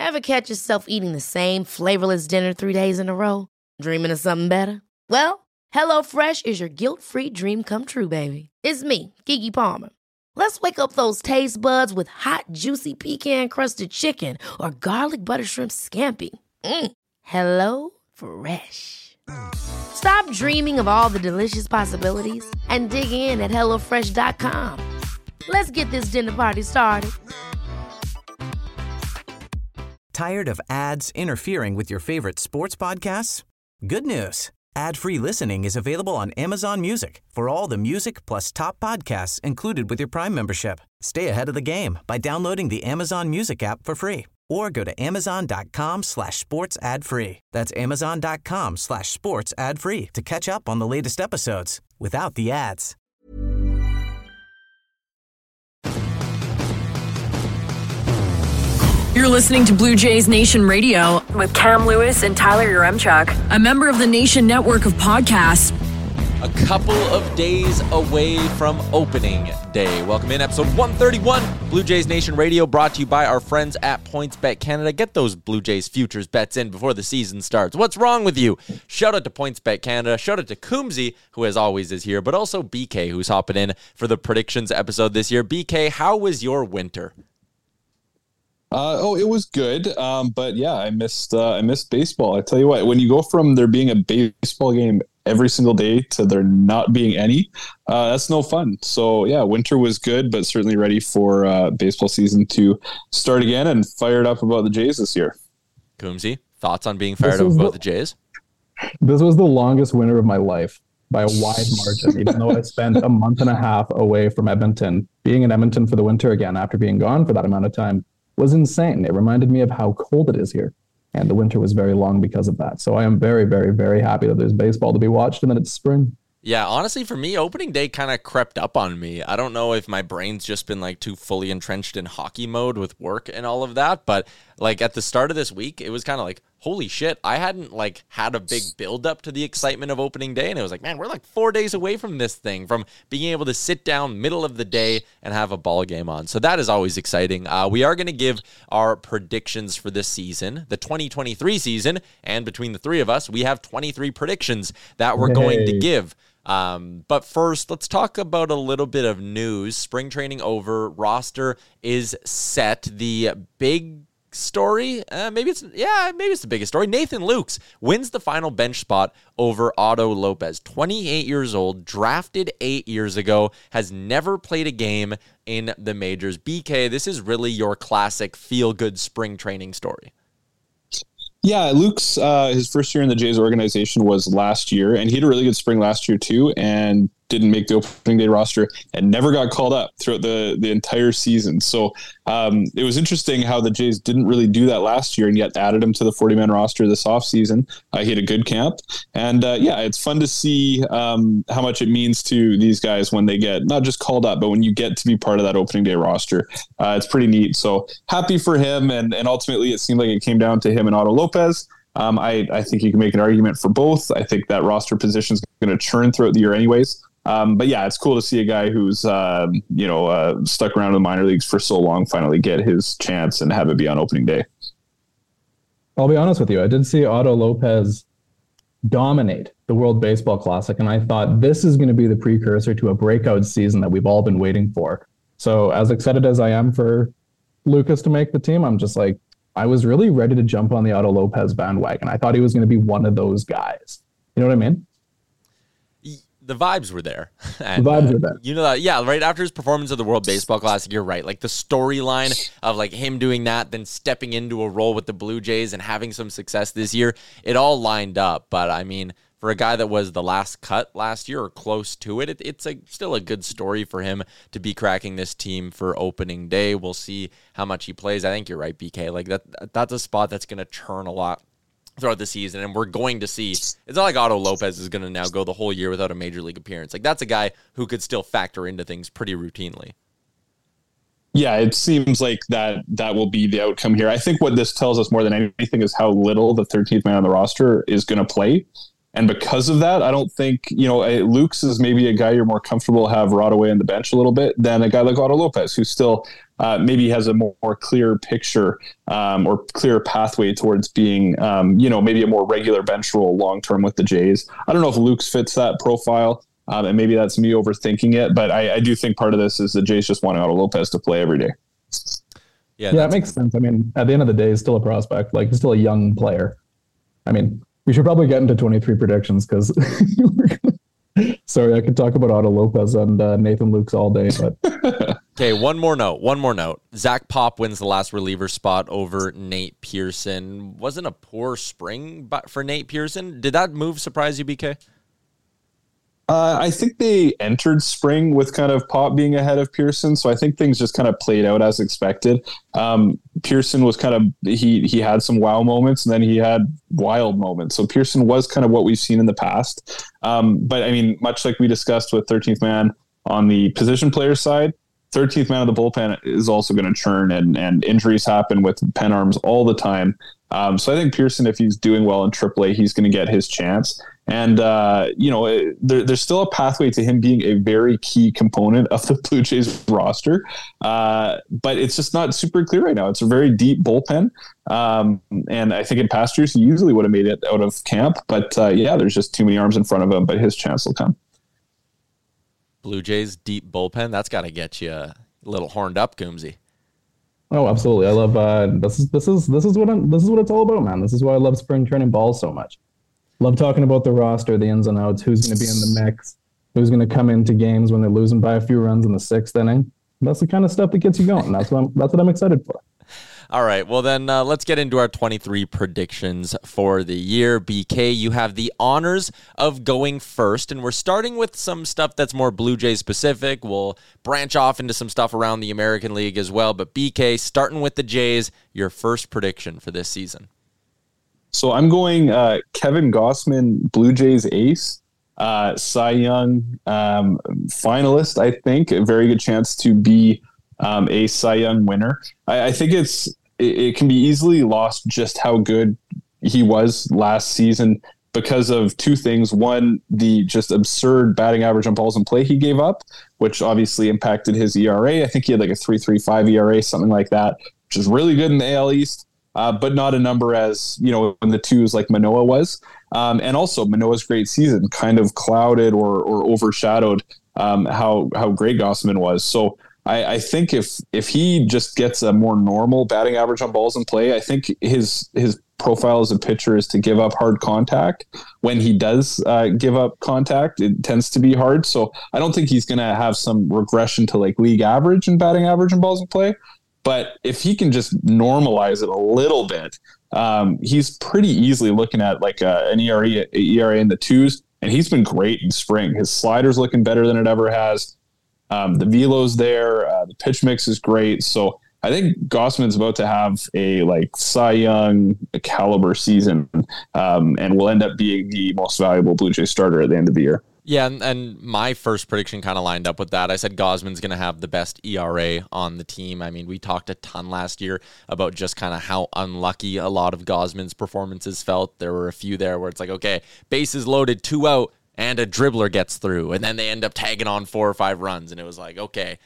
Ever catch yourself eating the same flavorless dinner 3 days in a row? Dreaming of something better? Well, HelloFresh is your guilt-free dream come true, baby. It's me, Keke Palmer. Let's wake up those taste buds with hot, juicy pecan-crusted chicken or garlic butter shrimp scampi. Hello Fresh. Stop dreaming of all the delicious possibilities and dig in at HelloFresh.com. Let's get this dinner party started. Tired of ads interfering with your favorite sports podcasts? Good news. Ad-free listening is available on Amazon Music for all the music plus top podcasts included with your Prime membership. Stay ahead of the game by downloading the Amazon Music app for free or go to amazon.com/sports ad free. That's amazon.com/sports ad free to catch up on the latest episodes without the ads. You're listening to Blue Jays Nation Radio with Cam Lewis and Tyler Yaremchuk, a member of the Nation network of podcasts. A couple of days away from opening day. Welcome in episode 131, Blue Jays Nation Radio, brought to you by our friends at PointsBet Canada. Get those Blue Jays futures bets in before the season starts. What's wrong with you? Shout out to PointsBet Canada. Shout out to Coombsy, who as always is here, but also BK, who's hopping in for the predictions episode this year. BK, how was your winter? It was good. But yeah, I missed baseball. I tell you what, when you go from there being a baseball game every single day to there not being any, that's no fun. So yeah, winter was good, but certainly ready for baseball season to start again and fired up about the Jays this year. Coombsy, thoughts on being fired up about the Jays? This was the longest winter of my life by a wide margin, even though I spent a month and a half away from Edmonton. Being in Edmonton for the winter again after being gone for that amount of time was insane. It reminded me of how cold it is here. And the winter was very long because of that. So I am very, very, very happy that there's baseball to be watched and that it's spring. Yeah, honestly, for me, opening day kind of crept up on me. I don't know if my brain's just been like too fully entrenched in hockey mode with work and all of that. But like at the start of this week, it was kind of like, holy shit, I hadn't like had a big build up to the excitement of opening day. And it was like, man, we're like 4 days away from this thing, from being able to sit down middle of the day and have a ball game on. So that is always exciting. We are going to give our predictions for this season, the 2023 season. And between the three of us, we have 23 predictions that we're going to give. But first, let's talk about a little bit of news. Spring training over, roster is set. The big story, maybe it's the biggest story. Nathan Lukes wins the final bench spot over Otto Lopez. 28 years old, drafted 8 years ago, has never played a game in the majors. BK, this is really your classic feel-good spring training story. Yeah, Luke's his first year in the Jays organization was last year, and he had a really good spring last year too, and didn't make the opening day roster and never got called up throughout the entire season. So it was interesting how the Jays didn't really do that last year and yet added him to the 40-man roster this offseason. He had a good camp. And yeah, it's fun to see how much it means to these guys when they get not just called up, but when you get to be part of that opening day roster. It's pretty neat. So happy for him. And ultimately, it seemed like it came down to him and Otto Lopez. I think you can make an argument for both. I think that roster position is going to churn throughout the year anyways. But yeah, it's cool to see a guy who's, stuck around in the minor leagues for so long finally get his chance and have it be on opening day. I'll be honest with you. I did see Otto Lopez dominate the World Baseball Classic, and I thought this is going to be the precursor to a breakout season that we've all been waiting for. So as excited as I am for Lucas to make the team, I'm just like, I was really ready to jump on the Otto Lopez bandwagon. I thought he was going to be one of those guys. You know what I mean? The vibes were there. And, the vibes were there. You know that, yeah, right after his performance of the World Baseball Classic, you're right. Like the storyline of like him doing that, then stepping into a role with the Blue Jays and having some success this year, it all lined up. But I mean, for a guy that was the last cut last year or close to it, it's still a good story for him to be cracking this team for opening day. We'll see how much he plays. I think you're right, BK. Like that's a spot that's going to churn a lot throughout the season, and we're going to see, it's not like Otto Lopez is going to now go the whole year without a major league appearance. Like that's a guy who could still factor into things pretty routinely. Yeah, it seems like that will be the outcome here. I think what this tells us more than anything is how little the 13th man on the roster is going to play. And because of that, I don't think, Luke's is maybe a guy you're more comfortable have rot away on the bench a little bit than a guy like Otto Lopez, who's still maybe has a more clear picture or clear pathway towards being, maybe a more regular bench role long-term with the Jays. I don't know if Luke's fits that profile. And maybe that's me overthinking it, but I do think part of this is the Jays just want Otto Lopez to play every day. Yeah, that makes sense. I mean, at the end of the day, he's still a prospect. Like, he's still a young player. I mean, we should probably get into 23 predictions because sorry, I could talk about Otto Lopez and Nathan Lukes all day. But okay, one more note. Zach Pop wins the last reliever spot over Nate Pearson. Wasn't a poor spring for Nate Pearson. Did that move surprise you, BK? I think they entered spring with kind of Pop being ahead of Pearson, so I think things just kind of played out as expected. Pearson was kind of he had some wow moments, and then he had wild moments. So Pearson was kind of what we've seen in the past. But I mean, much like we discussed with 13th man on the position player side, 13th man of the bullpen is also going to churn, and injuries happen with pen arms all the time. So I think Pearson, if he's doing well in AAA, he's going to get his chance. And, there's still a pathway to him being a very key component of the Blue Jays roster. But it's just not super clear right now. It's a very deep bullpen. And I think in past years, he usually would have made it out of camp. But there's just too many arms in front of him, but his chance will come. Blue Jays deep bullpen. That's got to get you a little horned up, Coombsy. Oh, absolutely. I love this is what it's all about, man. This is why I love spring training ball so much. Love talking about the roster, the ins and outs, who's going to be in the mix, who's going to come into games when they're losing by a few runs in the sixth inning. That's the kind of stuff that gets you going. That's what I'm excited for. All right, well then let's get into our 23 predictions for the year. BK, you have the honors of going first, and we're starting with some stuff that's more Blue Jays specific. We'll branch off into some stuff around the American League as well, but BK, starting with the Jays, your first prediction for this season. So I'm going Kevin Gausman, Blue Jays ace, Cy Young finalist, I think. A very good chance to be a Cy Young winner. I think it can be easily lost just how good he was last season because of two things. One, the just absurd batting average on balls in play he gave up, which obviously impacted his ERA. I think he had like a 3.35 ERA, something like that, which is really good in the AL East. But not a number as, in the twos like Manoah was. And also Manoah's great season kind of clouded or overshadowed how great Gausman was. So I think if he just gets a more normal batting average on balls in play, I think his profile as a pitcher is to give up hard contact. When he does give up contact, it tends to be hard. So I don't think he's going to have some regression to like league average and batting average on balls in play. But if he can just normalize it a little bit, he's pretty easily looking at like an ERA in the twos, and he's been great in spring. His slider's looking better than it ever has. The velo's there. The pitch mix is great. So I think Gausman's about to have a like Cy Young caliber season, and will end up being the most valuable Blue Jay starter at the end of the year. Yeah, and my first prediction kind of lined up with that. I said Gausman's going to have the best ERA on the team. I mean, we talked a ton last year about just kind of how unlucky a lot of Gausman's performances felt. There were a few there where it's like, okay, bases loaded, 2 out, and a dribbler gets through, and then they end up tagging on 4 or 5 runs, and it was like, okay,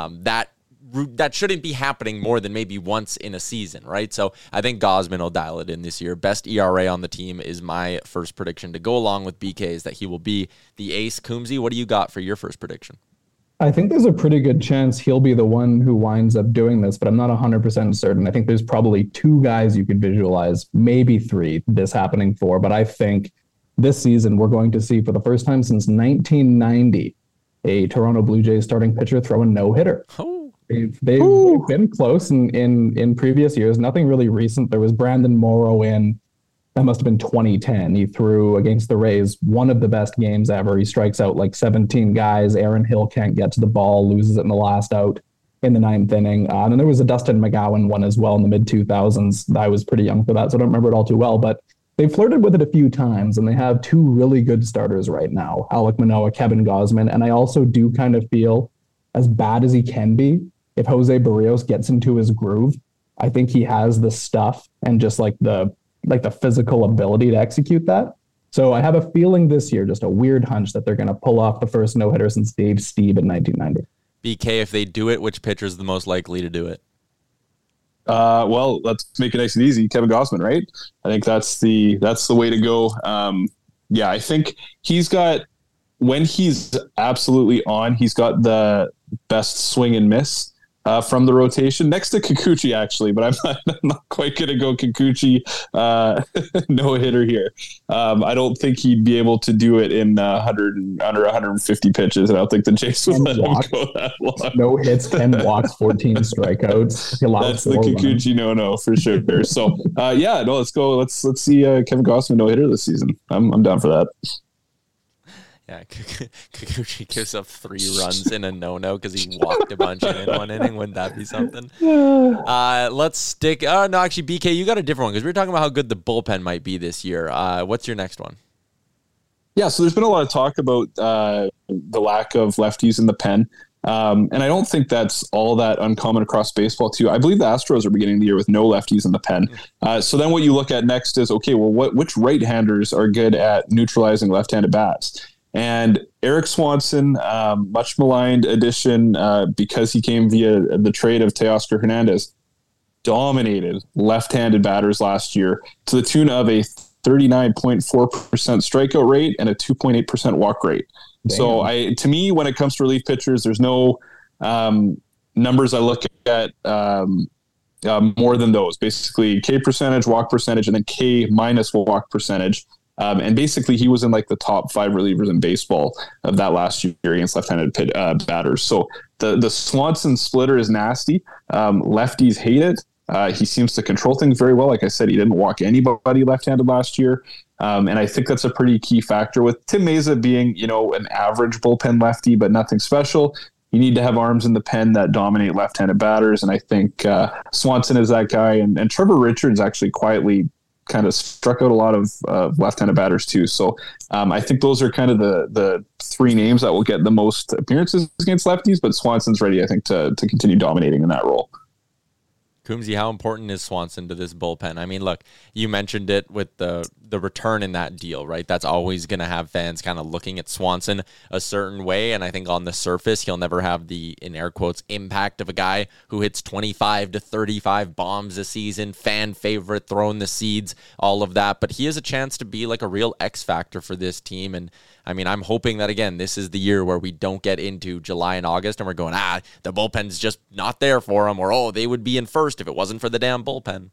that shouldn't be happening more than maybe once in a season, right? So I think Gausman will dial it in this year. Best ERA on the team is my first prediction to go along with BK's that he will be the ace. Coombsy, what do you got for your first prediction? I think there's a pretty good chance he'll be the one who winds up doing this, but I'm not 100% certain. I think there's probably 2 guys you could visualize, maybe 3, this happening for, but I think this season we're going to see for the first time since 1990 a Toronto Blue Jays starting pitcher throw a no-hitter. Oh. They've been close in previous years. Nothing really recent. There was Brandon Morrow that must have been 2010. He threw against the Rays one of the best games ever. He strikes out like 17 guys. Aaron Hill can't get to the ball, loses it in the last out in the 9th inning. And then there was a Dustin McGowan one as well in the mid-2000s. I was pretty young for that, so I don't remember it all too well. But they flirted with it a few times, and they have 2 really good starters right now, Alek Manoah, Kevin Gausman. And I also do kind of feel, as bad as he can be, if Jose Barrios gets into his groove, I think he has the stuff and just like the physical ability to execute that. So I have a feeling this year, just a weird hunch that they're going to pull off the first no-hitter since Dave Stieb in 1990. BK, if they do it, which pitcher is the most likely to do it? Well, let's make it nice and easy. Kevin Gausman, right? I think that's the way to go. Yeah, I think when he's absolutely on, he's got the best swing and miss from the rotation, next to Kikuchi, actually, but I'm not quite going to go Kikuchi no hitter here. I don't think he'd be able to do it in under 150 pitches. I don't think the Jays would let him go that long. No hits, 10 walks, 14 strikeouts. That's the Kikuchi no for sure. So let's go. Let's see Kevin Gausman no hitter this season. I'm down for that. Yeah, Kikuchi gives up 3 runs in a no because he walked a bunch in one inning. Wouldn't that be something? Let's stick. No, actually, BK, you got a different one because we were talking about how good the bullpen might be this year. What's your next one? Yeah, so there's been a lot of talk about the lack of lefties in the pen. And I don't think that's all that uncommon across baseball, too. I believe the Astros are beginning the year with no lefties in the pen. So then what you look at next is, okay, well, which right-handers are good at neutralizing left-handed bats? And Eric Swanson, much maligned addition because he came via the trade of Teoscar Hernandez, dominated left-handed batters last year to the tune of a 39.4% strikeout rate and a 2.8% walk rate. Damn. So to me, when it comes to relief pitchers, there's no numbers I look at more than those. Basically, K percentage, walk percentage, and then K minus walk percentage. And basically, he was in like the top 5 relievers in baseball of that last year against left-handed batters. So the Swanson splitter is nasty. Lefties hate it. He seems to control things very well. Like I said, he didn't walk anybody left-handed last year. And I think that's a pretty key factor with Tim Meza being, an average bullpen lefty, but nothing special. You need to have arms in the pen that dominate left-handed batters. And I think Swanson is that guy. And Trevor Richards actually quietly kind of struck out a lot of left-handed batters too. So I think those are kind of the 3 names that will get the most appearances against lefties, but Swanson's ready, I think, to continue dominating in that role. Coombsy, how important is Swanson to this bullpen? I mean, look, you mentioned it with the return in that deal, right? That's always going to have fans kind of looking at Swanson a certain way, and I think on the surface, he'll never have the, in air quotes, impact of a guy who hits 25 to 35 bombs a season, fan favorite, throwing the seeds, all of that, but he has a chance to be like a real X factor for this team, and I mean, I'm hoping that, again, this is the year where we don't get into July and August and we're going, the bullpen's just not there for them, or, they would be in first if it wasn't for the damn bullpen.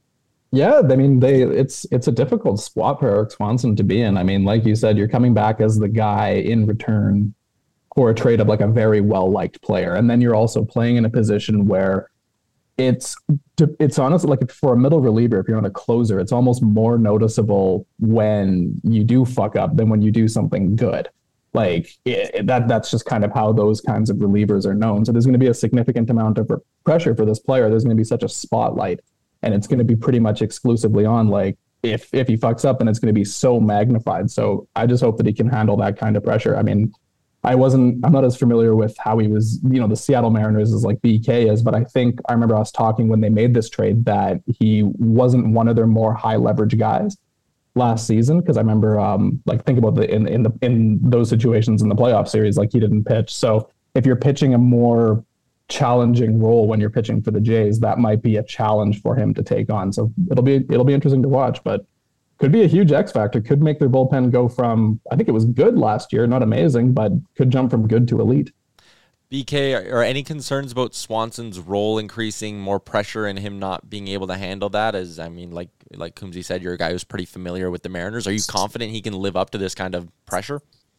Yeah, I mean, it's a difficult spot for Eric Swanson to be in. I mean, like you said, you're coming back as the guy in return for a trade of like a very well-liked player. And then you're also playing in a position where it's honestly like for a middle reliever, if you're not a closer, it's almost more noticeable when you do fuck up than when you do something good. Like that's just kind of how those kinds of relievers are known. So there's going to be a significant amount of pressure for this player. There's going to be such a spotlight, and it's going to be pretty much exclusively on like if he fucks up, and it's going to be so magnified. So I just hope that he can handle that kind of pressure. I mean, I'm not as familiar with how he was, the Seattle Mariners is like BK is, but I think I remember us talking when they made this trade that he wasn't one of their more high leverage guys last season. Cause I remember, think about in those situations in the playoff series, like he didn't pitch. So if you're pitching a more challenging role when you're pitching for the Jays, that might be a challenge for him to take on. So it'll be interesting to watch, but could be a huge X factor, could make their bullpen go from, I think it was good last year, not amazing, but could jump from good to elite. BK, are any concerns about Swanson's role increasing, more pressure and him not being able to handle that? As I mean, like Coombsy said, you're a guy who's pretty familiar with the Mariners. Are you confident he can live up to this kind of pressure?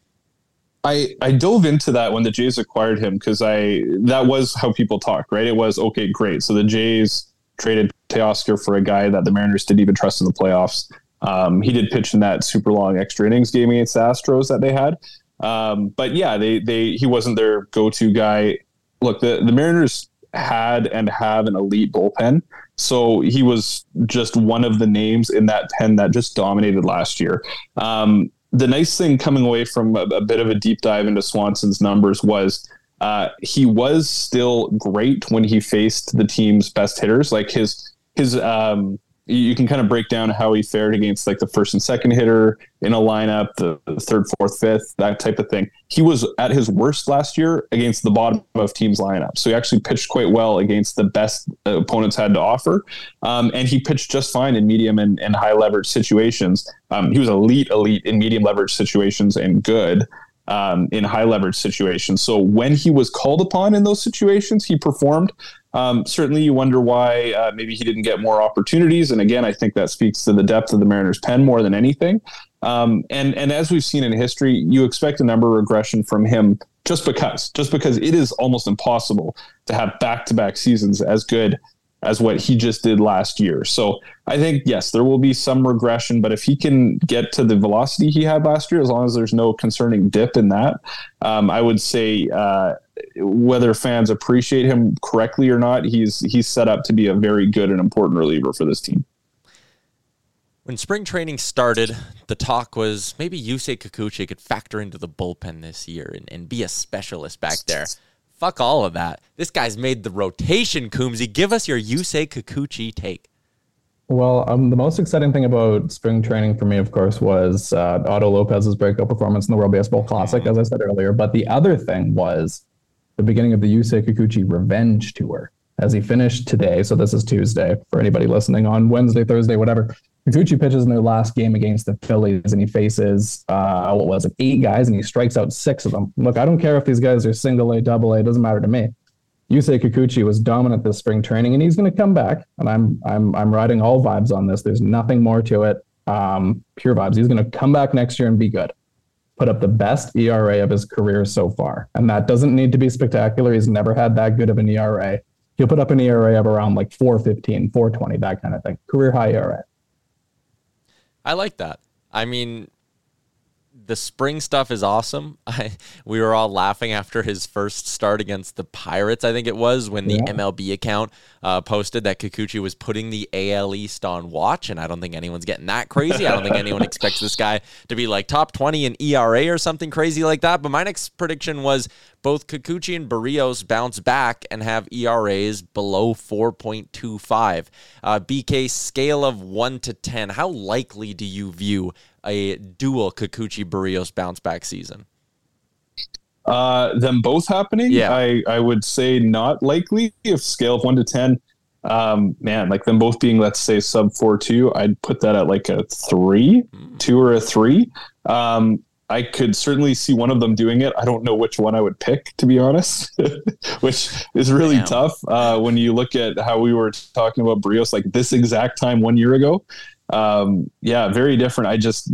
I dove into that when the Jays acquired him because that was how people talk, right? It was, okay, great. So the Jays traded Teoscar for a guy that the Mariners didn't even trust in the playoffs. He did pitch in that super long extra innings game against the Astros that they had. But yeah, he wasn't their go-to guy. Look, the Mariners had and have an elite bullpen. So he was just one of the names in that pen that just dominated last year. The nice thing coming away from a bit of a deep dive into Swanson's numbers was he was still great when he faced the team's best hitters. Like his you can kind of break down how he fared against like the first and second hitter in a lineup, the third, fourth, fifth, that type of thing. He was at his worst last year against the bottom of teams' lineup. So he actually pitched quite well against the best opponents had to offer. And he pitched just fine in medium and high leverage situations. He was elite in medium leverage situations and good in high leverage situations. So when he was called upon in those situations, he performed. Certainly you wonder why maybe he didn't get more opportunities. And again, I think that speaks to the depth of the Mariners' pen more than anything. And as we've seen in history, you expect a number of regression from him just because it is almost impossible to have back-to-back seasons as good as what he just did last year. So I think, yes, there will be some regression, but if he can get to the velocity he had last year, as long as there's no concerning dip in that, I would say whether fans appreciate him correctly or not, he's set up to be a very good and important reliever for this team. When spring training started, the talk was maybe Yusei Kikuchi could factor into the bullpen this year and be a specialist back there. Fuck all of that. This guy's made the rotation, Coombsy. Give us your Yusei Kikuchi take. Well, the most exciting thing about spring training for me, of course, was Otto Lopez's breakout performance in the World Baseball Classic, as I said earlier. But the other thing was the beginning of the Yusei Kikuchi Revenge Tour, as he finished today. So this is Tuesday for anybody listening on Wednesday, Thursday, whatever. Kikuchi pitches in their last game against the Phillies, and he faces, 8 guys, and he strikes out 6 of them. Look, I don't care if these guys are single A, double A, it doesn't matter to me. Yusei Kikuchi was dominant this spring training, and he's going to come back. And I'm riding all vibes on this. There's nothing more to it. Pure vibes. He's going to come back next year and be good. Put up the best ERA of his career so far, and that doesn't need to be spectacular. He's never had that good of an ERA. He'll put up an ERA of around like 4.15, 4.20, that kind of thing. Career high ERA. I like that. I mean, the spring stuff is awesome. We were all laughing after his first start against the Pirates, I think it was, when the MLB account posted that Kikuchi was putting the AL East on watch, and I don't think anyone's getting that crazy. I don't think anyone expects this guy to be like top 20 in ERA or something crazy like that, but my next prediction was both Kikuchi and Barrios bounce back and have ERAs below 4.25. BK, scale of 1 to 10, how likely do you view a dual Kikuchi-Barrios bounce-back season? Them both happening? Yeah. I would say not likely. If scale of 1 to 10, man, like them both being, let's say, sub 4.2, I'd put that at like a 3, 2 or a 3. I could certainly see one of them doing it. I don't know which one I would pick, to be honest, which is really tough when you look at how we were talking about Barrios like this exact time 1 year ago. Very different.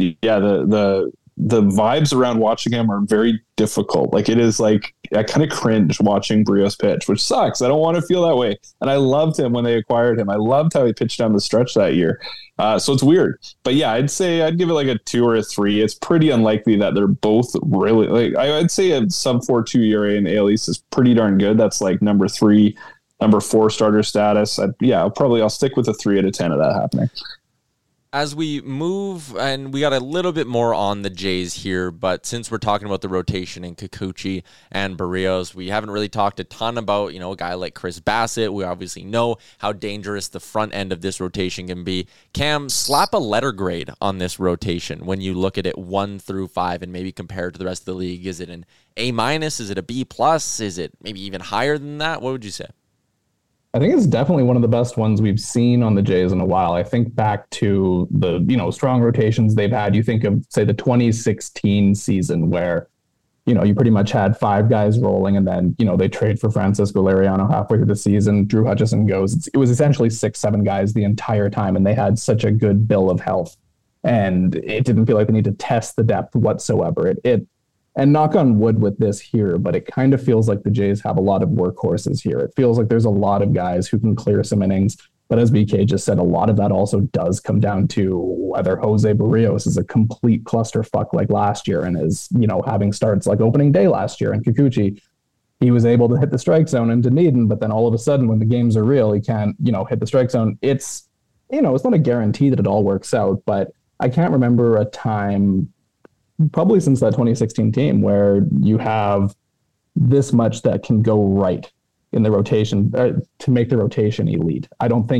The vibes around watching him are very difficult. Like it is like, I kind of cringe watching Barrios pitch, which sucks. I don't want to feel that way. And I loved him when they acquired him. I loved how he pitched down the stretch that year. So it's weird, but yeah, I'd give it like a 2 or a 3. It's pretty unlikely that they're both really like, I'd say a sub 4.2 ERA in AL East is pretty darn good. That's like number 3, number 4 starter status. I'll stick with a 3 out of 10 of that happening. As we move, and we got a little bit more on the Jays here, but since we're talking about the rotation in Kikuchi and Barrios, we haven't really talked a ton about, a guy like Chris Bassett. We obviously know how dangerous the front end of this rotation can be. Cam, slap a letter grade on this rotation when you look at it 1 through 5 and maybe compare it to the rest of the league. Is it an A-? Is it a B+? Is it maybe even higher than that? What would you say? I think it's definitely one of the best ones we've seen on the Jays in a while. I think back to the, strong rotations they've had. You think of, say, the 2016 season where, you pretty much had 5 guys rolling and then, they trade for Francisco Liriano halfway through the season. Drew Hutchison goes. It was essentially 6-7 guys the entire time, and they had such a good bill of health. And it didn't feel like they need to test the depth whatsoever. And knock on wood with this here, but it kind of feels like the Jays have a lot of workhorses here. It feels like there's a lot of guys who can clear some innings. But as BK just said, a lot of that also does come down to whether Jose Barrios is a complete clusterfuck like last year and is, having starts like opening day last year. And Kikuchi, he was able to hit the strike zone in Dunedin, but then all of a sudden when the games are real, he can't, hit the strike zone. It's, it's not a guarantee that it all works out, but I can't remember a time probably since that 2016 team where you have this much that can go right in the rotation to make the rotation elite. I don't think it's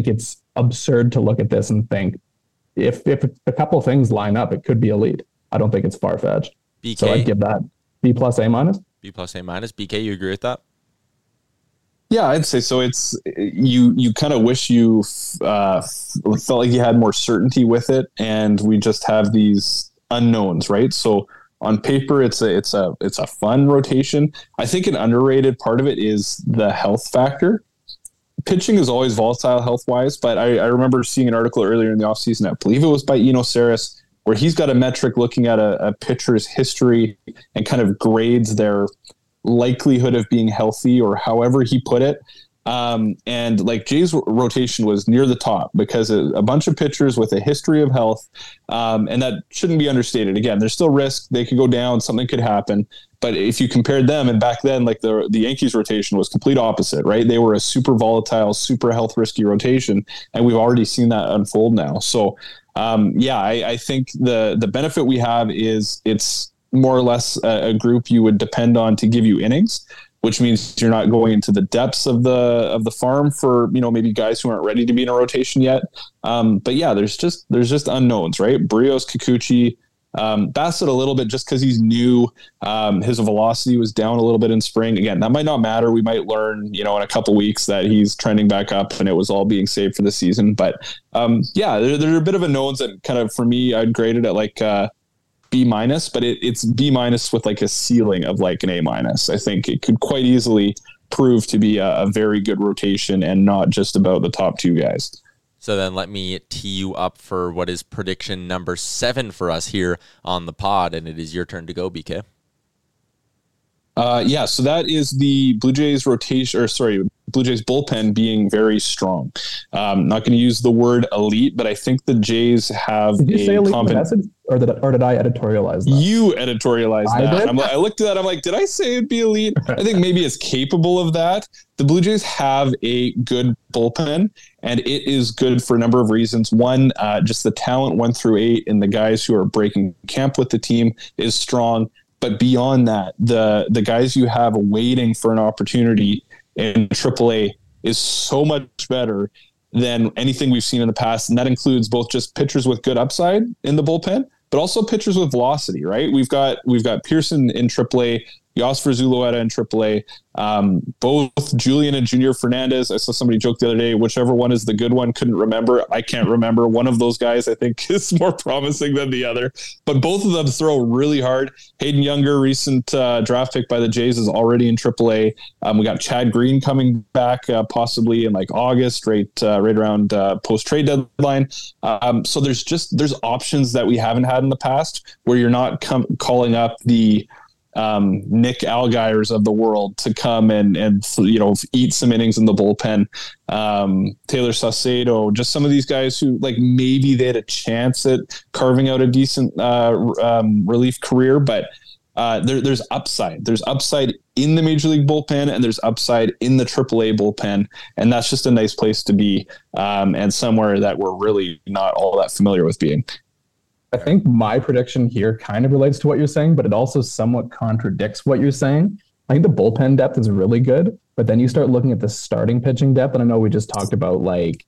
absurd to look at this and think if a couple things line up, it could be elite. I don't think it's far-fetched. BK, so I'd give that B+, A-. B+, A-. BK, you agree with that? Yeah, I'd say so. It's you kind of wish you felt like you had more certainty with it, and we just have these unknowns, right? So on paper, it's a fun rotation. I think an underrated part of it is the health factor. Pitching is always volatile health-wise, but I remember seeing an article earlier in the offseason, I believe it was by Eno Saris, where he's got a metric looking at a pitcher's history and kind of grades their likelihood of being healthy, or however he put it. And like Jay's rotation was near the top because a bunch of pitchers with a history of health, and that shouldn't be understated. Again, there's still risk. They could go down. Something could happen. But if you compared them, and back then, like the Yankees rotation was complete opposite, right? They were a super volatile, super health risky rotation. And we've already seen that unfold now. So I think the benefit we have is it's more or less a group you would depend on to give you innings, which means you're not going into the depths of the farm for, maybe guys who aren't ready to be in a rotation yet. But yeah, there's just unknowns, right? Barrios, Kikuchi, Bassett a little bit just because he's new. His velocity was down a little bit in spring. Again, that might not matter. We might learn, in a couple weeks that he's trending back up and it was all being saved for the season. But there are a bit of unknowns that kind of, for me, I'd grade it at like B-, but it's B- with like a ceiling of like an A-. I think it could quite easily prove to be a very good rotation and not just about the top two guys. So then let me tee you up for what is prediction number 7 for us here on the pod, and it is your turn to go, BK. So that is the Blue Jays Blue Jays bullpen being very strong. Not going to use the word elite, but I think the Jays have Did you say elite in the message, or did I editorialize that? You editorialized that. I looked at that. I'm like, did I say it'd be elite? I think maybe it's capable of that. The Blue Jays have a good bullpen, and it is good for a number of reasons. One, just the talent 1 through 8 and the guys who are breaking camp with the team is strong. But beyond that, the guys you have waiting for an opportunity in AAA is so much better than anything we've seen in the past. And that includes both just pitchers with good upside in the bullpen, but also pitchers with velocity, right? We've got Pearson in AAA, Yosfer Zulueta in AAA, both Julian and Junior Fernandez. I saw somebody joke the other day, whichever one is the good one, couldn't remember. I can't remember. One of those guys, I think, is more promising than the other. But both of them throw really hard. Hayden Younger, recent draft pick by the Jays, is already in AAA. We got Chad Green coming back possibly in like August, right around post-trade deadline. So there's options that we haven't had in the past where you're not calling up the Nick Algeiers of the world to come and eat some innings in the bullpen. Taylor Saucedo, just some of these guys who like maybe they had a chance at carving out a decent relief career, but there's upside. There's upside in the Major League bullpen, and there's upside in the AAA bullpen, and that's just a nice place to be, and somewhere that we're really not all that familiar with being. I think my prediction here kind of relates to what you're saying, but it also somewhat contradicts what you're saying. I think the bullpen depth is really good, but then you start looking at the starting pitching depth, and I know we just talked about like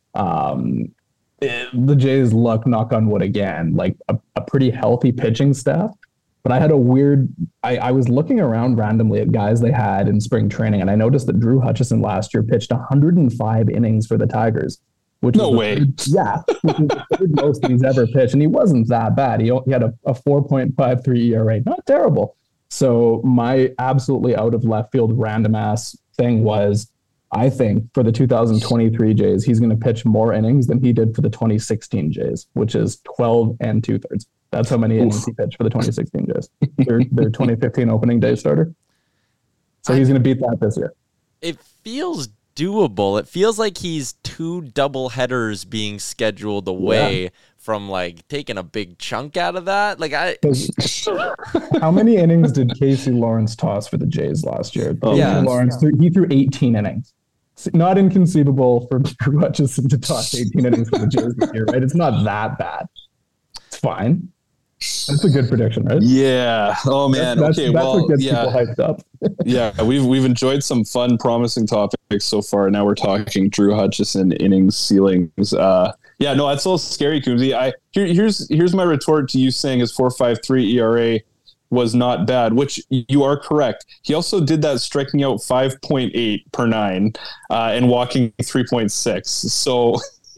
the Jays' luck, knock on wood again, like a pretty healthy pitching staff. But I had I was looking around randomly at guys they had in spring training, and I noticed that Drew Hutchison last year pitched 105 innings for the Tigers. Which no way. Which is the third most he's ever pitched, and he wasn't that bad. He had a 4.53 ERA, not terrible. So my absolutely out of left field random ass thing was, I think for the 2023 Jays, he's going to pitch more innings than he did for the 2016 Jays, which is 12 2/3. That's how many innings he pitched for the 2016 Jays. Their 2015 opening day starter. So he's going to beat that this year. It feels doable. It feels like he's 2 double headers being scheduled away from like taking a big chunk out of that. Like how many innings did Casey Lawrence toss for the Jays last year? Lawrence he threw 18 innings. Not inconceivable for Drew Hutchison to toss 18 innings for the Jays this year, right? It's not that bad. It's fine. That's a good prediction, right? Yeah. Oh man. That's what gets people hyped up. Yeah, we've enjoyed some fun, promising topics so far. Now we're talking Drew Hutchison innings, ceilings. Yeah, no, that's a little scary, Coombsy. Here's my retort to you saying his 4.53 ERA was not bad, which you are correct. He also did that striking out 5.8 per 9 and walking 3.6. So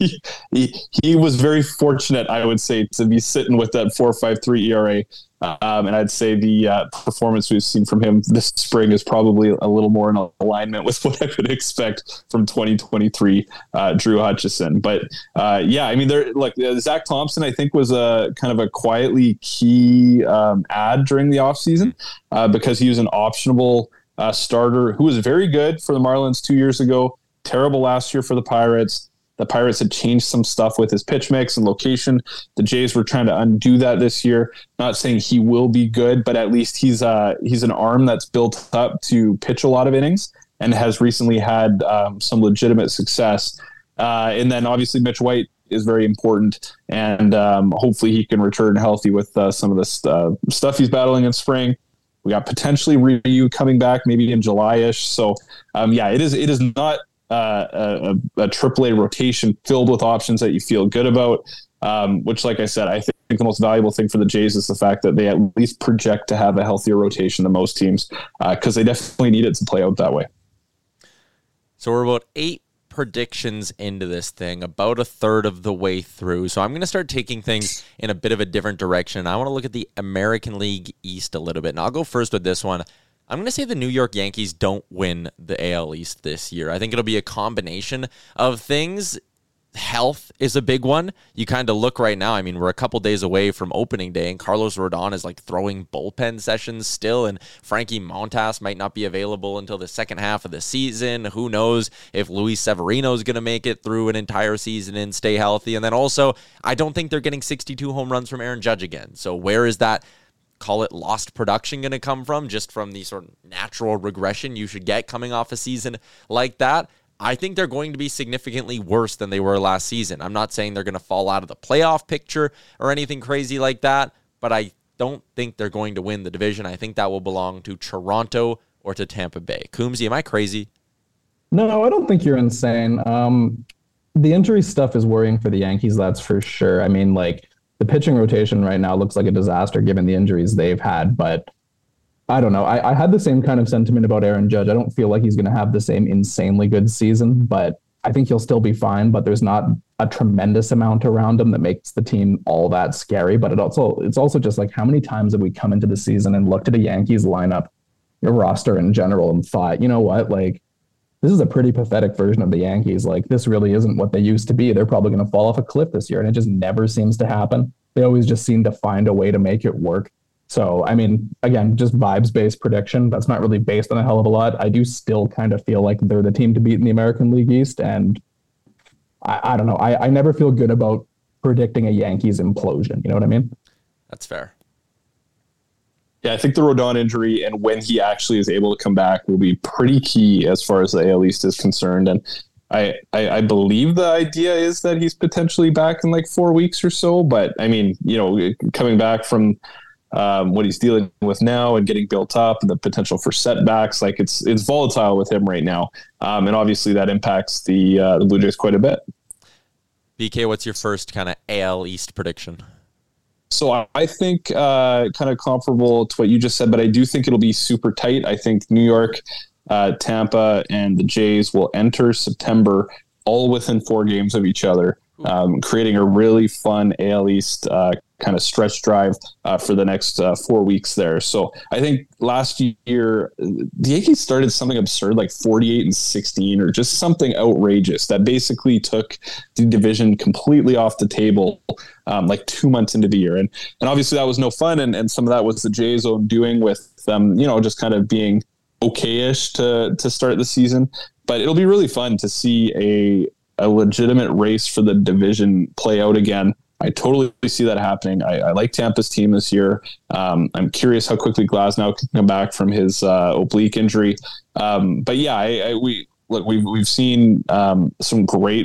he was very fortunate, I would say, to be sitting with that 4.53 ERA. And I'd say the performance we've seen from him this spring is probably a little more in alignment with what I would expect from 2023 Drew Hutchison. But yeah, I mean, Zach Thompson, I think, was a kind of a quietly key add during the offseason because he was an optionable starter who was very good for the Marlins 2 years ago, terrible last year for the Pirates. The Pirates had changed some stuff with his pitch mix and location. The Jays were trying to undo that this year. Not saying he will be good, but at least he's an arm that's built up to pitch a lot of innings and has recently had some legitimate success. And then obviously Mitch White is very important, and hopefully he can return healthy with some of the stuff he's battling in spring. We got potentially Ryu coming back maybe in July-ish. So yeah, it is not a AAA rotation filled with options that you feel good about, which, like I said, I think the most valuable thing for the Jays is the fact that they at least project to have a healthier rotation than most teams, because they definitely need it to play out that way. So we're about 8 predictions into this thing, about a third of the way through. So I'm going to start taking things in a bit of a different direction. I want to look at the American League East a little bit, and I'll go first with this one. I'm going to say the New York Yankees don't win the AL East this year. I think it'll be a combination of things. Health is a big one. You kind of look right now. I mean, we're a couple days away from opening day, and Carlos Rodon is like throwing bullpen sessions still, and Frankie Montas might not be available until the second half of the season. Who knows if Luis Severino is going to make it through an entire season and stay healthy. And then also, I don't think they're getting 62 home runs from Aaron Judge again. So where is that, call it lost production, going to come from? Just from the sort of natural regression you should get coming off a season like that? I think they're going to be significantly worse than they were last season. I'm not saying they're going to fall out of the playoff picture or anything crazy like that, but I don't think they're going to win the division. I think that will belong to Toronto or to Tampa Bay. Coombsy, am I crazy? No, I don't think you're insane. The injury stuff is worrying for the Yankees, that's for sure. I mean, like, the pitching rotation right now looks like a disaster given the injuries they've had, but I don't know. I had the same kind of sentiment about Aaron Judge. I don't feel like he's going to have the same insanely good season, but I think he'll still be fine. But there's not a tremendous amount around him that makes the team all that scary. But it's also just like, how many times have we come into the season and looked at a Yankees lineup, your roster in general, and thought, you know what, like, this is a pretty pathetic version of the Yankees. Like, this really isn't what they used to be. They're probably going to fall off a cliff this year, and it just never seems to happen. They always just seem to find a way to make it work. So, I mean, again, just vibes-based prediction. That's not really based on a hell of a lot. I do still kind of feel like they're the team to beat in the American League East, and I don't know. I never feel good about predicting a Yankees implosion. You know what I mean? That's fair. Yeah, I think the Rodon injury and when he actually is able to come back will be pretty key as far as the AL East is concerned. And I believe the idea is that he's potentially back in like 4 weeks or so. But I mean, you know, coming back from what he's dealing with now and getting built up and the potential for setbacks, like it's volatile with him right now. And obviously that impacts the Blue Jays quite a bit. BK, what's your first kind of AL East prediction? So I think kind of comparable to what you just said, but I do think it'll be super tight. I think New York, Tampa, and the Jays will enter September all within 4 games of each other, creating a really fun AL East kind of stretch drive for the next 4 weeks there. So I think last year, the Yankees started something absurd, like 48-16 or just something outrageous that basically took the division completely off the table like 2 months into the year. And obviously that was no fun. And some of that was the Jays' own doing with them, you know, just kind of being okay-ish to start the season. But it'll be really fun to see a legitimate race for the division play out again. I totally see that happening. I like Tampa's team this year. I'm curious how quickly Glasnow can come back from his oblique injury. But yeah, we've seen some great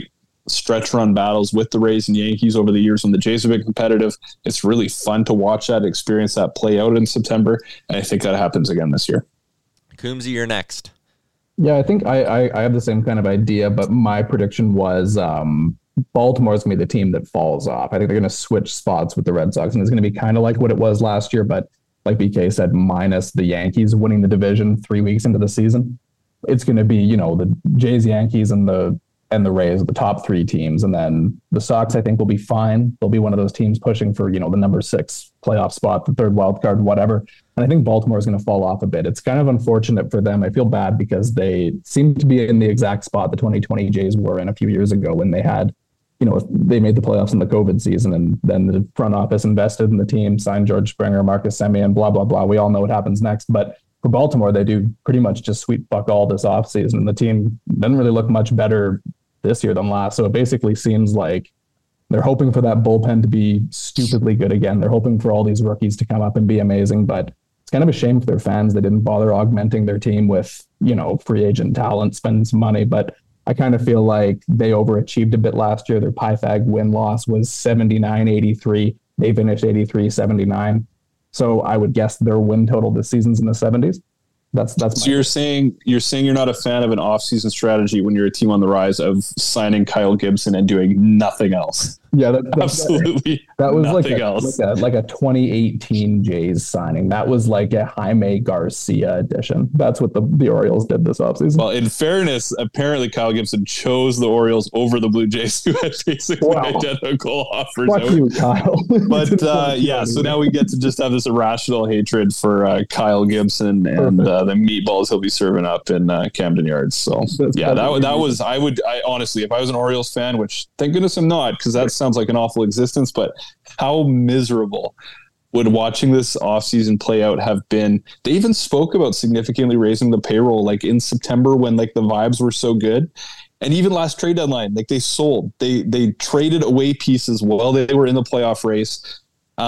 stretch run battles with the Rays and Yankees over the years when the Jays have been competitive. It's really fun to watch that, experience that play out in September. And I think that happens again this year. Coombsy, you're next. Yeah, I think I have the same kind of idea, but my prediction was Baltimore's going to be the team that falls off. I think they're going to switch spots with the Red Sox, and it's going to be kind of like what it was last year, but like BK said, minus the Yankees winning the division 3 weeks into the season. It's going to be, the Jays, Yankees, and the Rays are the top three teams, and then the Sox, I think, will be fine. They'll be one of those teams pushing for, the number 6 playoff spot, the third wild card, whatever. And I think Baltimore is going to fall off a bit. It's kind of unfortunate for them. I feel bad because they seem to be in the exact spot the 2020 Jays were in a few years ago when they had, they made the playoffs in the COVID season, and then the front office invested in the team, signed George Springer, Marcus Semien, blah, blah, blah. We all know what happens next. But for Baltimore, they do pretty much just sweet fuck all this offseason. And the team doesn't really look much better this year than last. So it basically seems like they're hoping for that bullpen to be stupidly good again. They're hoping for all these rookies to come up and be amazing, but it's kind of a shame for their fans. They didn't bother augmenting their team with, free agent talent, spending some money. But I kind of feel like they overachieved a bit last year. Their PyFag win-loss was 79-83. They finished 83-79. So I would guess their win total this season's in the 70s. That's so you're saying you're not a fan of an off-season strategy when you're a team on the rise of signing Kyle Gibson and doing nothing else. Yeah, absolutely. That was like a 2018 Jays signing. That was like a Jaime Garcia edition. That's what the Orioles did this offseason. Well, in fairness, apparently Kyle Gibson chose the Orioles over the Blue Jays, who had basically identical offers. Fuck you, Kyle. But so now we get to just have this irrational hatred for Kyle Gibson and the meatballs he'll be serving up in Camden Yards. So that was I honestly, if I was an Orioles fan, which thank goodness I'm not, because that sounds like an awful existence, but how miserable would watching this offseason play out have been. They even spoke about significantly raising the payroll like in September when like the vibes were so good. And even last trade deadline, like they traded away pieces while they were in the playoff race.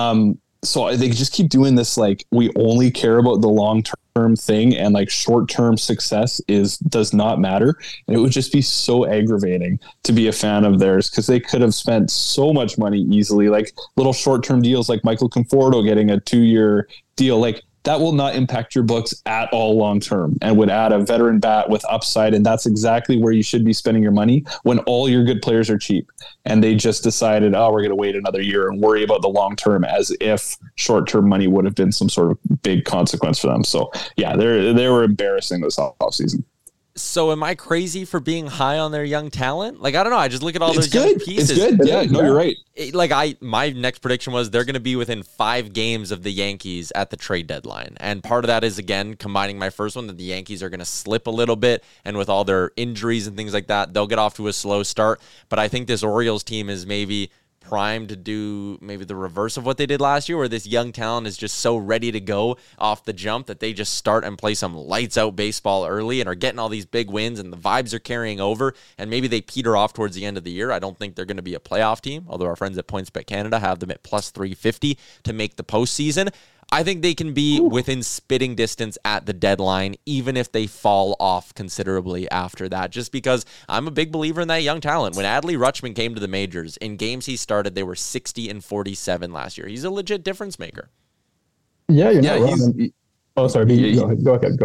So they just keep doing this, like, we only care about the long-term thing, and like short-term success does not matter. And it would just be so aggravating to be a fan of theirs, because they could have spent so much money easily, like little short-term deals like Michael Conforto getting a 2-year deal. Like, that will not impact your books at all long-term, and would add a veteran bat with upside. And that's exactly where you should be spending your money when all your good players are cheap. And they just decided, we're going to wait another year and worry about the long-term, as if short-term money would have been some sort of big consequence for them. So yeah, they were embarrassing this offseason. So am I crazy for being high on their young talent? Like, I don't know. I just look at all those young pieces. It's good. Yeah, no, you're right. My next prediction was they're going to be within 5 games of the Yankees at the trade deadline. And part of that is, again, combining my first one, that the Yankees are going to slip a little bit. And with all their injuries and things like that, they'll get off to a slow start. But I think this Orioles team is maybe primed to do maybe the reverse of what they did last year, where this young talent is just so ready to go off the jump that they just start and play some lights out baseball early and are getting all these big wins, and the vibes are carrying over, and maybe they peter off towards the end of the year. I don't think they're going to be a playoff team, although our friends at PointsBet Canada have them at plus 350 to make the postseason. I think they can be within spitting distance at the deadline, even if they fall off considerably after that, just because I'm a big believer in that young talent. When Adley Rutschman came to the majors, in games he started, they were 60-47 last year. He's a legit difference maker. Yeah, you're not wrong. Sorry. Go ahead.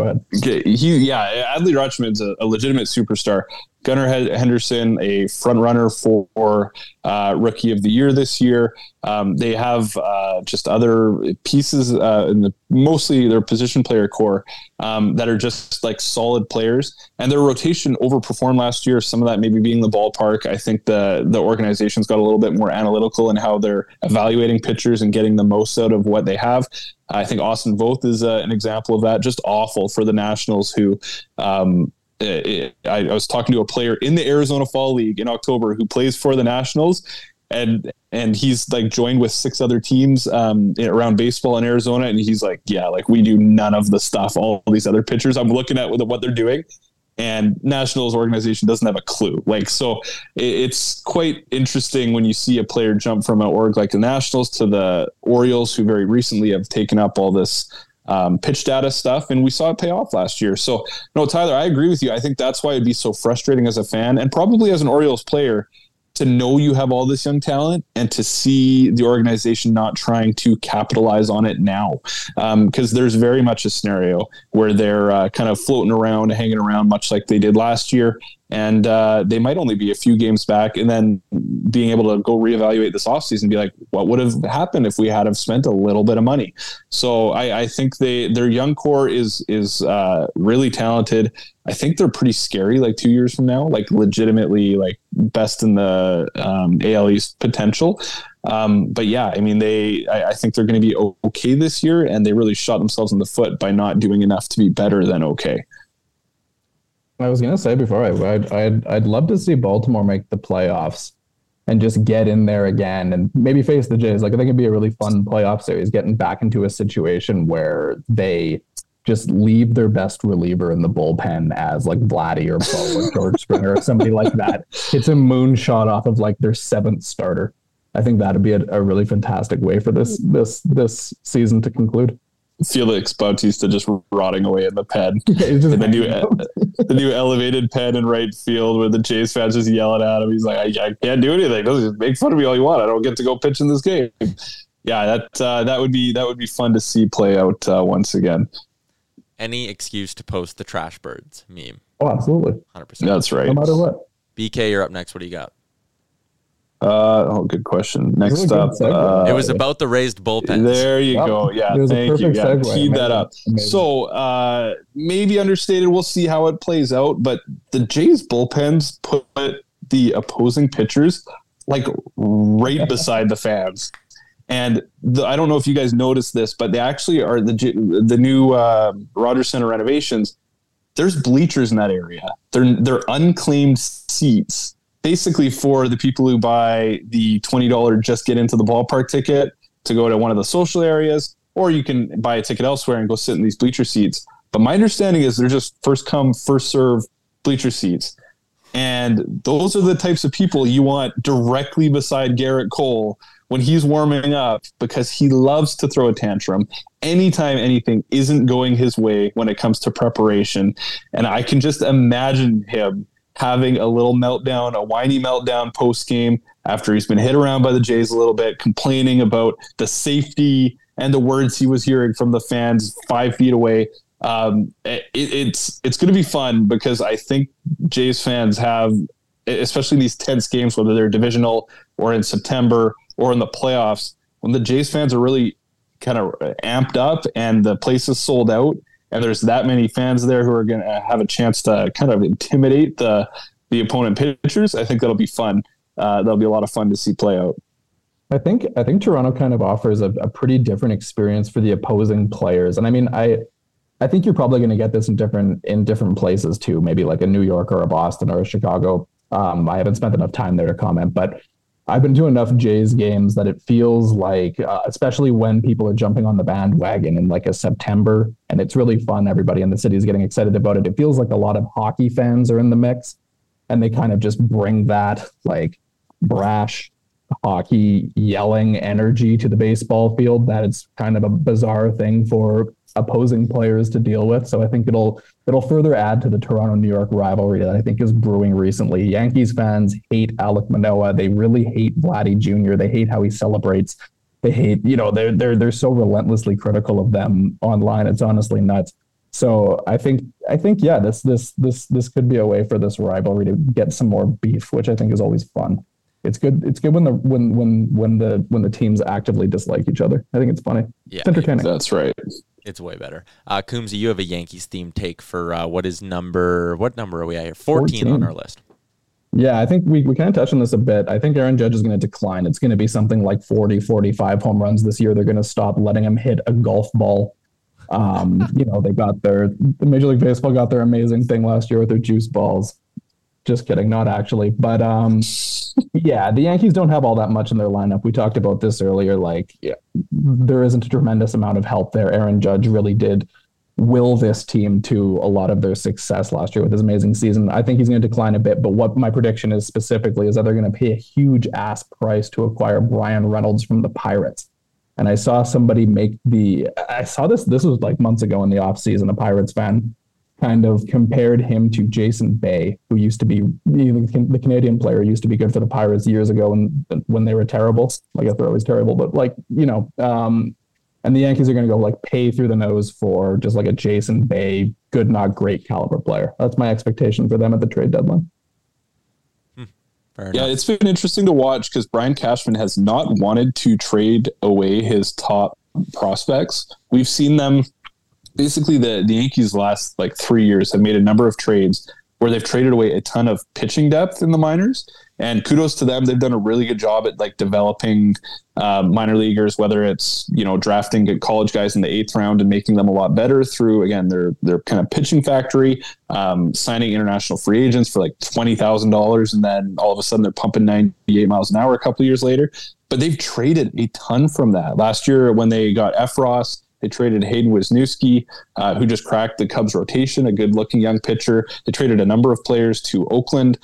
Adley Rutschman's a legitimate superstar. Gunnar Henderson, a front runner for Rookie of the Year this year. They have just other pieces in mostly their position player core that are just like solid players. And their rotation overperformed last year. Some of that maybe being the ballpark. I think the organization's got a little bit more analytical in how they're evaluating pitchers and getting the most out of what they have. I think Austin Voth is an example of that. Just awful for the Nationals, who I was talking to a player in the Arizona Fall League in October who plays for the Nationals, and he's like joined with 6 other teams around baseball in Arizona, and he's like, we do none of the stuff all these other pitchers I'm looking at with what they're doing, and Nationals organization doesn't have a clue. Like, so it's quite interesting when you see a player jump from an org like the Nationals to the Orioles, who very recently have taken up all this pitch data stuff, and we saw it pay off last year. So no, Tyler, I agree with you. I think that's why it'd be so frustrating as a fan, and probably as an Orioles player, to know you have all this young talent and to see the organization not trying to capitalize on it now. Because there's very much a scenario where they're kind of floating around, hanging around, much like they did last year. And they might only be a few games back, and then being able to go reevaluate this offseason and be like, what would have happened if we had have spent a little bit of money? So I think their young core is really talented. I think they're pretty scary like 2 years from now, like legitimately like best in the AL East potential. But yeah, I mean, I think they're going to be okay this year, and they really shot themselves in the foot by not doing enough to be better than okay. I was going to say before, I'd love to see Baltimore make the playoffs and just get in there again and maybe face the Jays. Like, I think it'd be a really fun playoff series, getting back into a situation where they just leave their best reliever in the bullpen as like Vladdy or Bo or George Springer or somebody like that. It's a moonshot off of like their seventh starter. I think that'd be a really fantastic way for this season to conclude. Felix Bautista just rotting away in the pen. The new elevated pen in right field where the Jays fans just yelling at him. He's like, I can't do anything. Just make fun of me all you want. I don't get to go pitch in this game. Yeah, that would be fun to see play out once again. Any excuse to post the Trash Birds meme. Oh, absolutely. 100%. That's right. No matter what. BK, you're up next. What do you got? Good question. Next up, it was about the raised bullpens. There you go. Yeah, thank you. Yeah, keep that up. Amazing. So maybe understated. We'll see how it plays out. But the Jays bullpens put the opposing pitchers like right beside the fans. And I don't know if you guys noticed this, but they actually are the new Rogers Center renovations. There's bleachers in that area. They're unclaimed seats, basically for the people who buy the $20 just get into the ballpark ticket to go to one of the social areas, or you can buy a ticket elsewhere and go sit in these bleacher seats. But my understanding is they're just first come, first serve bleacher seats. And those are the types of people you want directly beside Garrett Cole when he's warming up, because he loves to throw a tantrum anytime anything isn't going his way when it comes to preparation. And I can just imagine him having a little meltdown, a whiny meltdown post-game after he's been hit around by the Jays a little bit, complaining about the safety and the words he was hearing from the fans 5 feet away. It's going to be fun, because I think Jays fans have, especially these tense games, whether they're divisional or in September or in the playoffs, when the Jays fans are really kind of amped up and the place is sold out, and there's that many fans there who are going to have a chance to kind of intimidate the opponent pitchers. I think that'll be fun. That'll be a lot of fun to see play out. I think Toronto kind of offers a pretty different experience for the opposing players. And I mean, I think you're probably going to get this in different places too, maybe like a New York or a Boston or a Chicago. I haven't spent enough time there to comment, but I've been to enough Jays games that it feels like, especially when people are jumping on the bandwagon in like a September, and it's really fun. Everybody in the city is getting excited about it. It feels like a lot of hockey fans are in the mix, and they kind of just bring that like brash hockey yelling energy to the baseball field. That it's kind of a bizarre thing for opposing players to deal with. So I think it'll further add to the Toronto-New York rivalry that I think is brewing recently. Yankees fans hate Alek Manoah. They really hate Vladdy Jr. They hate how he celebrates. They hate, they're so relentlessly critical of them online. It's honestly nuts. So I think yeah, this could be a way for this rivalry to get some more beef, which I think is always fun. It's good. It's good when the teams actively dislike each other. I think it's funny. Yeah, it's entertaining. That's right. It's way better. Coombsy, you have a Yankees themed take for what number are we at here? 14 on our list. Yeah, I think we kind of touched on this a bit. I think Aaron Judge is going to decline. It's going to be something like 40, 45 home runs this year. They're going to stop letting him hit a golf ball. They got the Major League Baseball got their amazing thing last year with their juice balls. Just kidding, not actually. But yeah, the Yankees don't have all that much in their lineup. We talked about this earlier. There isn't a tremendous amount of help there. Aaron Judge really did will this team to a lot of their success last year with his amazing season. I think he's going to decline a bit, but what my prediction is specifically is that they're going to pay a huge ass price to acquire Brian Reynolds from the Pirates. And I saw somebody this was like months ago in the offseason, a Pirates fan kind of compared him to Jason Bay, who used to be the Canadian player, used to be good for the Pirates years ago when they were terrible. I guess they're always terrible, but and the Yankees are going to go like pay through the nose for just like a Jason Bay, good, not great caliber player. That's my expectation for them at the trade deadline. Yeah, it's been interesting to watch because Brian Cashman has not wanted to trade away his top prospects. We've seen them, basically the Yankees last like 3 years have made a number of trades where they've traded away a ton of pitching depth in the minors. And kudos to them. They've done a really good job at like developing minor leaguers, whether it's, drafting good college guys in the 8th round and making them a lot better through, again, their kind of pitching factory, signing international free agents for like $20,000. And then all of a sudden they're pumping 98 miles an hour a couple of years later. But they've traded a ton from that. Last year when they got Efros, they traded Hayden Wisniewski, who just cracked the Cubs rotation, a good-looking young pitcher. They traded a number of players to Oakland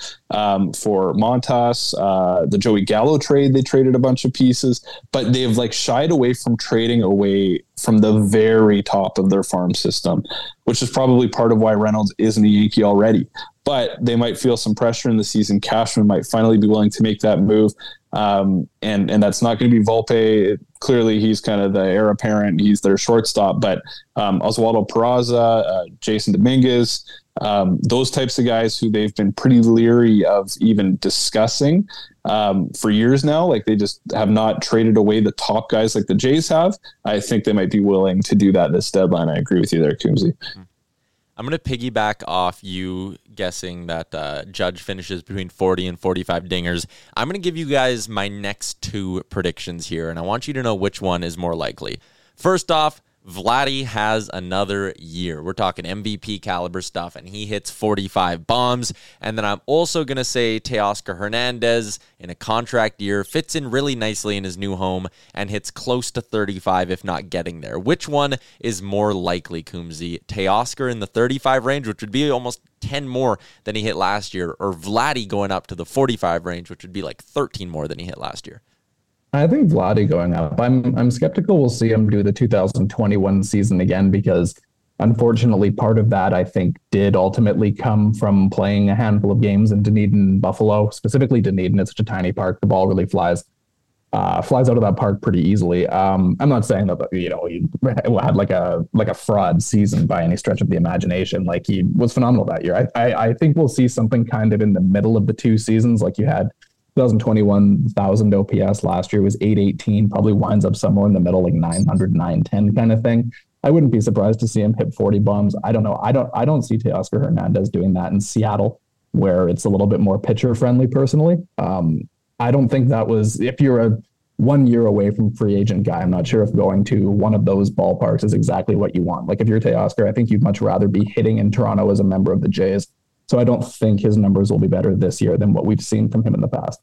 for Montas. The Joey Gallo trade, they traded a bunch of pieces. But they've like shied away from trading away from the very top of their farm system, which is probably part of why Reynolds isn't a Yankee already. But they might feel some pressure in the season. Cashman might finally be willing to make that move. And that's not going to be Volpe. Clearly, he's kind of the heir apparent. He's their shortstop. But Oswaldo Peraza, Jason Dominguez, those types of guys who they've been pretty leery of even discussing for years now. Like they just have not traded away the top guys like the Jays have. I think they might be willing to do that this deadline. I agree with you there, Coombsy. I'm going to piggyback off you guessing that Judge finishes between 40 and 45 dingers. I'm going to give you guys my next two predictions here, and I want you to know which one is more likely. First off, Vladdy has another year. We're talking MVP caliber stuff, and he hits 45 bombs. And then I'm also going to say Teoscar Hernandez in a contract year fits in really nicely in his new home and hits close to 35, if not getting there. Which one is more likely, Coombsy? Teoscar in the 35 range, which would be almost 10 more than he hit last year, or Vladdy going up to the 45 range, which would be like 13 more than he hit last year? I think Vladdy going up. I'm skeptical we'll see him do the 2021 season again because unfortunately part of that I think did ultimately come from playing a handful of games in Dunedin, Buffalo, specifically Dunedin. It's such a tiny park. The ball really flies out of that park pretty easily. I'm not saying that he had like a fraud season by any stretch of the imagination. Like he was phenomenal that year. I think we'll see something kind of in the middle of the two seasons, like you had 2021 1,000 OPS last year was 818, probably winds up somewhere in the middle, like 900, 910 kind of thing. I wouldn't be surprised to see him hit 40 bombs. I don't know. I don't see Teoscar Hernandez doing that in Seattle, where it's a little bit more pitcher friendly personally. I don't think that was, if you're a 1 year away from free agent guy, I'm not sure if going to one of those ballparks is exactly what you want. Like if you're Teoscar, I think you'd much rather be hitting in Toronto as a member of the Jays. So I don't think his numbers will be better this year than what we've seen from him in the past.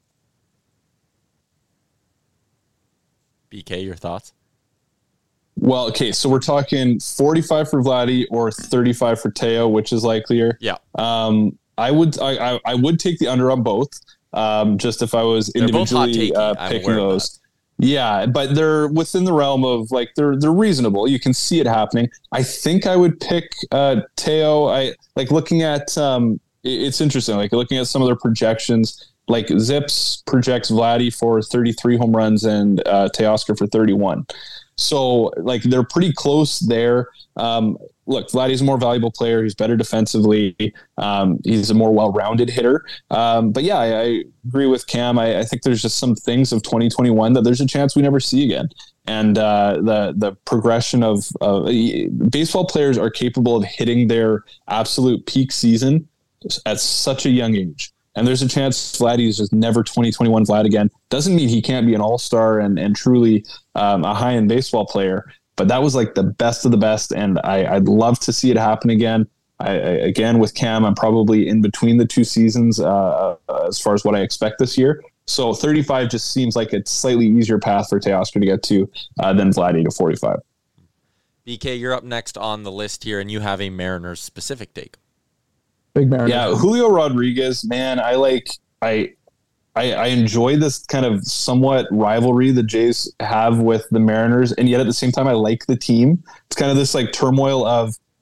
BK, your thoughts? Well, okay, so we're talking 45 for Vladdy or 35 for Teo, which is likelier. Yeah. I would take the under on both. Just if I was individually picking those. Yeah, but they're within the realm of like they're reasonable. You can see it happening. I think I would pick Teo. I like looking at it's interesting. Like looking at some of their projections. Like Zips projects Vladdy for 33 home runs and Teoscar for 31. So like they're pretty close there. Look, Vladdy's a more valuable player. He's better defensively. He's a more well-rounded hitter. But yeah, I agree with Cam. I think there's just some things of 2021 that there's a chance we never see again. And the progression of baseball players are capable of hitting their absolute peak season at such a young age. And there's a chance Vladdy is just never 2021 Vlad again. Doesn't mean he can't be an all-star and truly a high-end baseball player. But that was like the best of the best, and I'd love to see it happen again. Again, with Cam, I'm probably in between the two seasons as far as what I expect this year. So 35 just seems like a slightly easier path for Teoscar to get to than Vladdy to 45. BK, you're up next on the list here, and you have a Mariners-specific take. Big Mariners. Yeah, Julio Rodriguez, man, I enjoy this kind of somewhat rivalry the Jays have with the Mariners, and yet at the same time, I like the team. It's kind of this like turmoil of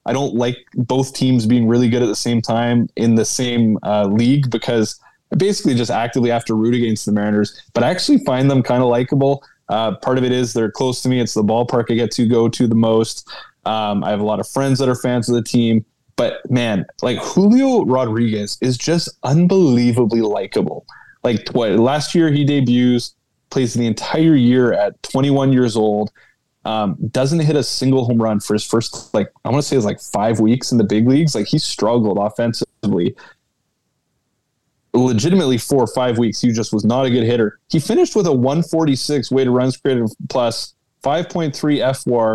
I don't like both teams being really good at the same time in the same league, because I basically just actively have to root against the Mariners, but I actually find them kind of likable. Part of it is they're close to me. It's the ballpark I get to go to the most. I have a lot of friends that are fans of the team, but man, like Julio Rodriguez is just unbelievably likable. Like last year he debuts, plays the entire year at 21 years old, doesn't hit a single home run for his first, like, I want to say it's like 5 weeks in the big leagues. Like, he struggled offensively. Legitimately 4 or 5 weeks, he just was not a good hitter. He finished with a 146 weighted runs created plus, 5.3 FWAR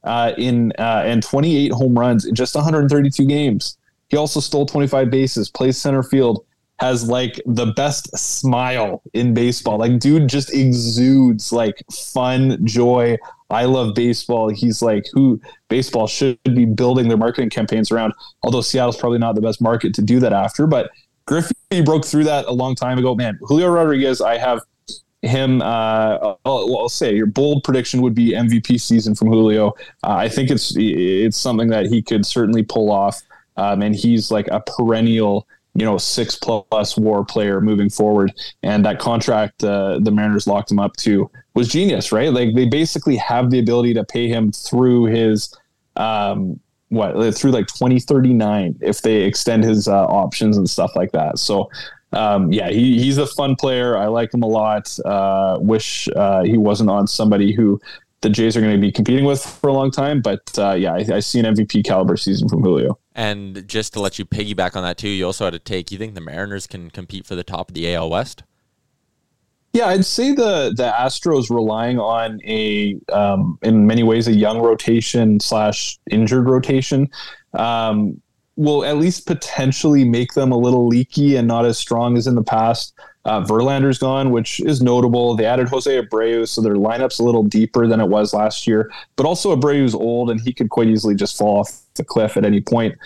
and 28 home runs in just 132 games. He also stole 25 bases, plays center field, has like the best smile in baseball. Like, dude just exudes like fun, joy. I love baseball. He's like who baseball should be building their marketing campaigns around. Although Seattle's probably not the best market to do that after, but Griffey broke through that a long time ago. Man, Julio Rodriguez, I have him. I'll say your bold prediction would be MVP season from Julio. I think it's something that he could certainly pull off. And he's like a perennial, 6+ WAR player moving forward. And that contract the Mariners locked him up to was genius, right? Like, they basically have the ability to pay him through his through like 2039 if they extend his options and stuff like that. So he's a fun player. I like him a lot. Wish he wasn't on somebody who the Jays are going to be competing with for a long time. But I see an MVP caliber season from Julio. And just to let you piggyback on that too, you also had a take. You think the Mariners can compete for the top of the AL West? Yeah, I'd say the Astros relying on in many ways a young rotation / injured rotation will at least potentially make them a little leaky and not as strong as in the past. Verlander's gone, which is notable. They added Jose Abreu, so their lineup's a little deeper than it was last year. But also Abreu's old, and he could quite easily just fall off the cliff at any point.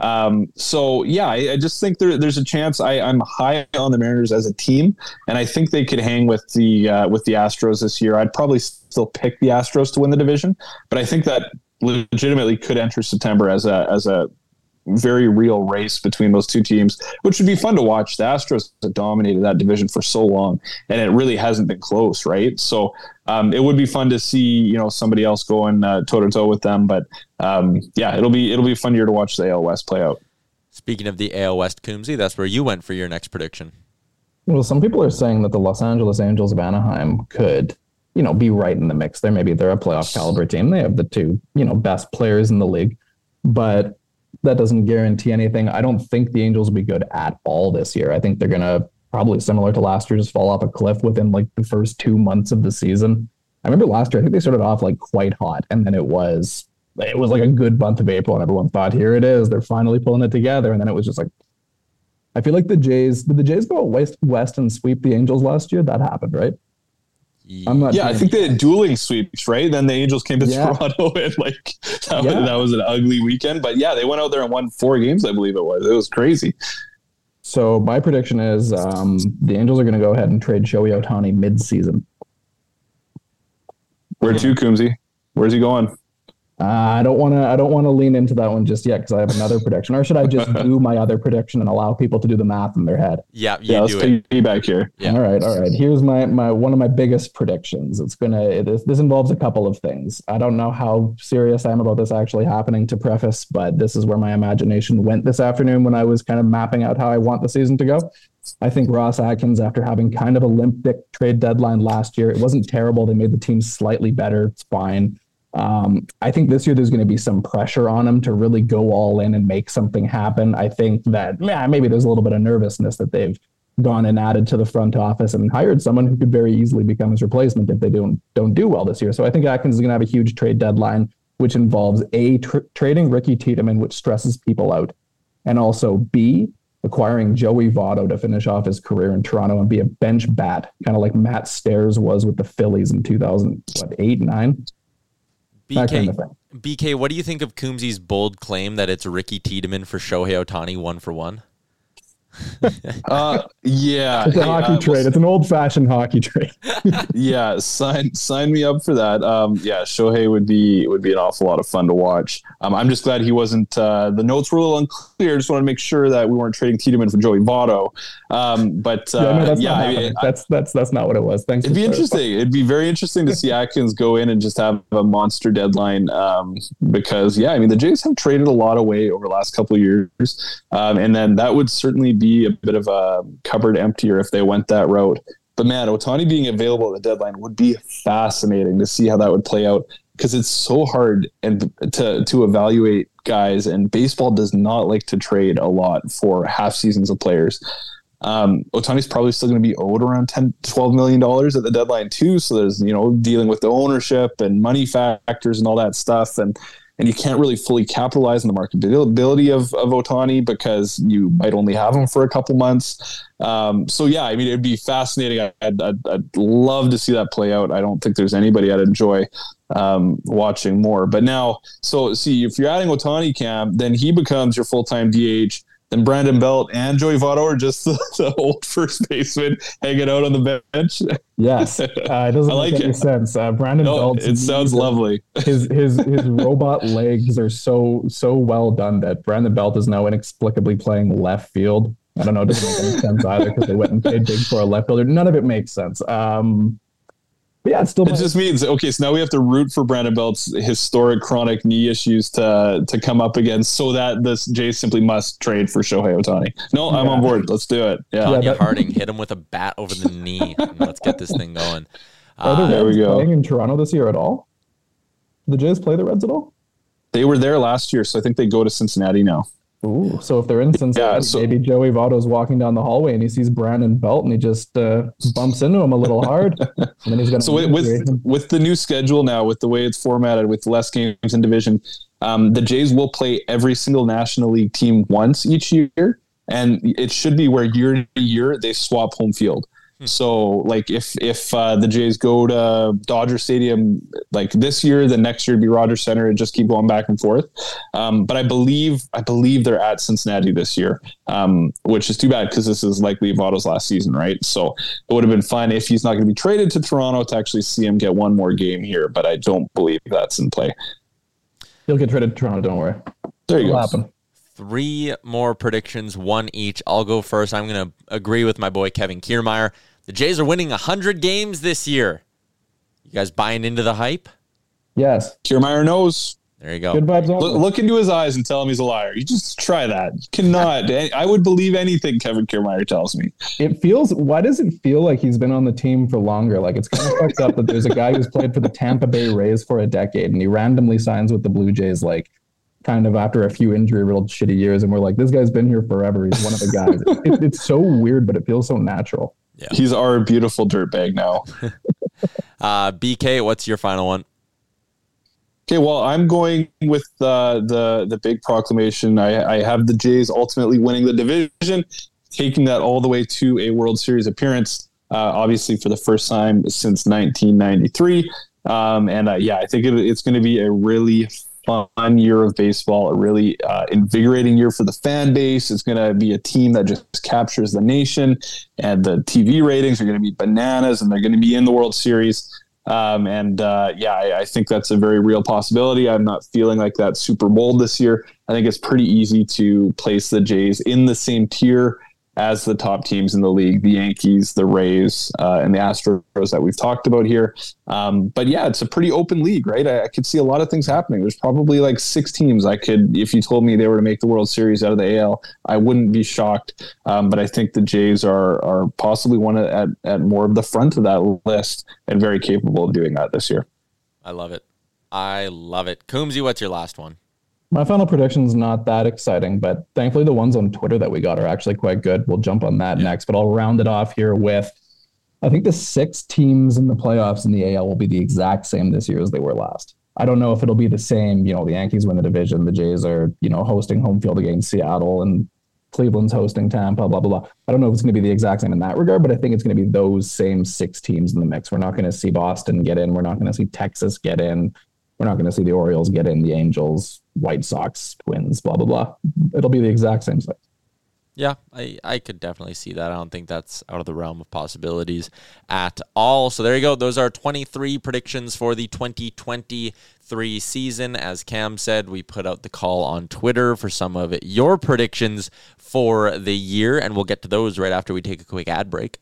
I just think there's a chance. I'm high on the Mariners as a team, and I think they could hang with the Astros this year. I'd probably still pick the Astros to win the division, but I think that legitimately could enter September as a very real race between those two teams, which would be fun to watch. The Astros have dominated that division for so long, and it really hasn't been close, right? So it would be fun to see, somebody else going toe to toe with them. But it'll be a fun year to watch the AL West play out. Speaking of the AL West, Coombsy, that's where you went for your next prediction. Well, some people are saying that the Los Angeles Angels of Anaheim could, be right in the mix there. Maybe they're a playoff caliber team. They have the two, best players in the league, but that doesn't guarantee anything. I don't think the Angels will be good at all this year. I think they're going to, probably similar to last year, just fall off a cliff within like the first 2 months of the season. I remember last year, I think they started off like quite hot, and then it was like a good month of April, and everyone thought, here it is, they're finally pulling it together. And then it was just like, I feel like did the Jays go west and sweep the Angels last year? That happened, right? I'm not. Yeah, I think they had dueling sweeps, right? Then the Angels came to Toronto, and that was an ugly weekend. But yeah, they went out there and won 4 games, I believe it was. It was crazy. So my prediction is the Angels are going to go ahead and trade Shohei Ohtani mid-season. Where to, Coombsy? Where's he going? I don't want to lean into that one just yet because I have another prediction. Or should I just do my other prediction and allow people to do the math in their head? Yeah, let's take you back here. Yeah. All right. Here's my one of my biggest predictions. This involves a couple of things. I don't know how serious I am about this actually happening to preface, but this is where my imagination went this afternoon when I was kind of mapping out how I want the season to go. I think Ross Atkins, after having kind of a limp dick trade deadline last year, it wasn't terrible. They made the team slightly better. It's fine. I think this year there's going to be some pressure on him to really go all in and make something happen. I think that maybe there's a little bit of nervousness that they've gone and added to the front office and hired someone who could very easily become his replacement if they don't do well this year. So I think Atkins is going to have a huge trade deadline, which involves trading Ricky Tiedemann, which stresses people out, and also B, acquiring Joey Votto to finish off his career in Toronto and be a bench bat, kind of like Matt Stairs was with the Phillies in 2008-9. BK, what do you think of Coombsy's bold claim that it's Ricky Tiedemann for Shohei Ohtani 1-for-1? Yeah, It's a hockey trade. It's an old-fashioned hockey trade. Yeah, sign me up for that. Yeah, Shohei would be an awful lot of fun to watch. I'm just glad he wasn't. The notes were a little unclear. Just want to make sure that we weren't trading Tiedemann for Joey Votto. But that's not what it was. Thanks. It'd be interesting. It'd be very interesting to see Atkins go in and just have a monster deadline. Because the Jays have traded a lot away over the last couple of years, and then that would certainly be a bit of a cupboard emptier if they went that route. But man, Ohtani being available at the deadline would be fascinating to see how that would play out, because it's so hard and to evaluate guys, and baseball does not like to trade a lot for half seasons of players. Ohtani's probably still going to be owed around $10-12 million at the deadline too. So there's, dealing with the ownership and money factors and all that stuff. And you can't really fully capitalize on the marketability of Ohtani because you might only have him for a couple months. It'd be fascinating. I'd love to see that play out. I don't think there's anybody I'd enjoy watching more. But now, see, if you're adding Ohtani, Cam, then he becomes your full-time DH. Then Brandon Belt and Joey Votto are just the old first baseman hanging out on the bench. Yes, it doesn't make any sense. Brandon Belt. It sounds lovely. His robot legs are so well done that Brandon Belt is now inexplicably playing left field. I don't know. It doesn't make any sense either because they went and paid big for a left fielder. None of it makes sense. But yeah, it just means, okay, so now we have to root for Brandon Belt's historic chronic knee issues to come up again so that this Jays simply must trade for Shohei Ohtani. No, I'm on board. Let's do it. Yeah. Tanya Harding hit him with a bat over the knee. Let's get this thing going. There we go. Playing in Toronto this year at all? Did the Jays play the Reds at all? They were there last year, so I think they go to Cincinnati now. Ooh, so if they're in Cincinnati, maybe Joey Votto's walking down the hallway and he sees Brandon Belt and he just bumps into him a little hard. And then he's going to. So with the new schedule now, with the way it's formatted, with less games in division, the Jays will play every single National League team once each year, and it should be where year to year they swap home field. So like if the Jays go to Dodger Stadium like this year, then next year it'd be Rogers Center, and just keep going back and forth. But I believe they're at Cincinnati this year, which is too bad because this is likely Votto's last season, right? So it would have been fun if he's not going to be traded to Toronto to actually see him get one more game here, but I don't believe that's in play. He'll get traded to Toronto, don't worry. There you go. Happen. 3 more predictions, 1 each. I'll go first. I'm going to agree with my boy Kevin Kiermaier. The Jays are winning 100 games this year. You guys buying into the hype? Yes. Kiermaier knows. There you go. Good vibes. Look into his eyes and tell him he's a liar. You just try that. You cannot. I would believe anything Kevin Kiermaier tells me. Why does it feel like he's been on the team for longer? Like, it's kind of fucked up that there's a guy who's played for the Tampa Bay Rays for a decade and he randomly signs with the Blue Jays, like, kind of after a few injury-riddled shitty years, and we're like, this guy's been here forever. He's one of the guys. It's so weird, but it feels so natural. Yeah. He's our beautiful dirtbag now. BK, what's your final one? Okay, well, I'm going with the big proclamation. I have the Jays ultimately winning the division, taking that all the way to a World Series appearance, obviously for the first time since 1993. I think it's going to be a really fun year of baseball, a really invigorating year for the fan base. It's going to be a team that just captures the nation, and the TV ratings are going to be bananas, and they're going to be in the World Series. I think that's a very real possibility. I'm not feeling like that's super bold this year. I think it's pretty easy to place the Jays in the same tier as the top teams in the league, the Yankees, the Rays, and the Astros that we've talked about here. It's a pretty open league, right? I could see a lot of things happening. There's probably like 6 teams if you told me they were to make the World Series out of the AL, I wouldn't be shocked. But I think the Jays are possibly one at more of the front of that list and very capable of doing that this year. I love it. Coombsy, what's your last one? My final prediction's not that exciting, but thankfully the ones on Twitter that we got are actually quite good. We'll jump on that next, but I'll round it off here with, I think the 6 teams in the playoffs in the AL will be the exact same this year as they were last. I don't know if it'll be the same. The Yankees win the division. The Jays are, hosting home field against Seattle, and Cleveland's hosting Tampa, blah, blah, blah. I don't know if it's going to be the exact same in that regard, but I think it's going to be those same 6 teams in the mix. We're not going to see Boston get in. We're not going to see Texas get in. We're not going to see the Orioles get in, the Angels, White Sox, Twins, blah, blah, blah. It'll be the exact same thing. Yeah, I could definitely see that. I don't think that's out of the realm of possibilities at all. So there you go. Those are 23 predictions for the 2023 season. As Cam said, we put out the call on Twitter for some of your predictions for the year, and we'll get to those right after we take a quick ad break.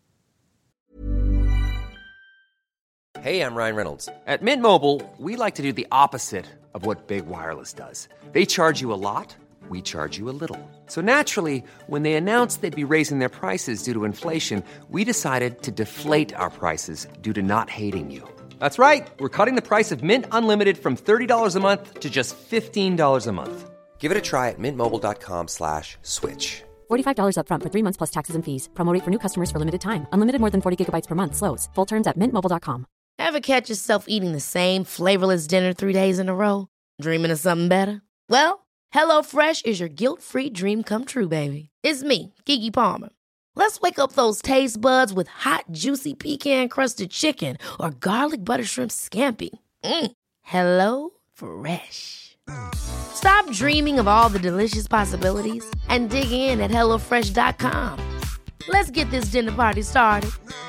Hey, I'm Ryan Reynolds. At Mint Mobile, we like to do the opposite of what Big Wireless does. They charge you a lot. We charge you a little. So naturally, when they announced they'd be raising their prices due to inflation, we decided to deflate our prices due to not hating you. That's right. We're cutting the price of Mint Unlimited from $30 a month to just $15 a month. Give it a try at mintmobile.com/switch. $45 up front for 3 months plus taxes and fees. Promo rate for new customers for limited time. Unlimited more than 40 gigabytes per month. Slows full terms at mintmobile.com. Ever catch yourself eating the same flavorless dinner 3 days in a row? Dreaming of something better? Well, HelloFresh is your guilt-free dream come true, baby. It's me, Keke Palmer. Let's wake up those taste buds with hot, juicy pecan-crusted chicken or garlic butter shrimp scampi. Hello Fresh. Stop dreaming of all the delicious possibilities and dig in at HelloFresh.com. Let's get this dinner party started.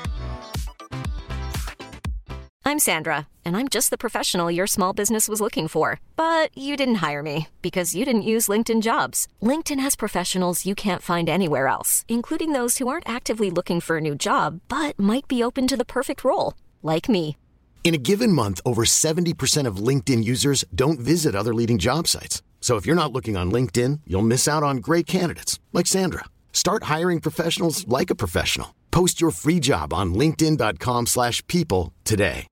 I'm Sandra, and I'm just the professional your small business was looking for. But you didn't hire me because you didn't use LinkedIn Jobs. LinkedIn has professionals you can't find anywhere else, including those who aren't actively looking for a new job, but might be open to the perfect role, like me. In a given month, over 70% of LinkedIn users don't visit other leading job sites. So if you're not looking on LinkedIn, you'll miss out on great candidates like Sandra. Start hiring professionals like a professional. Post your free job on linkedin.com/people today.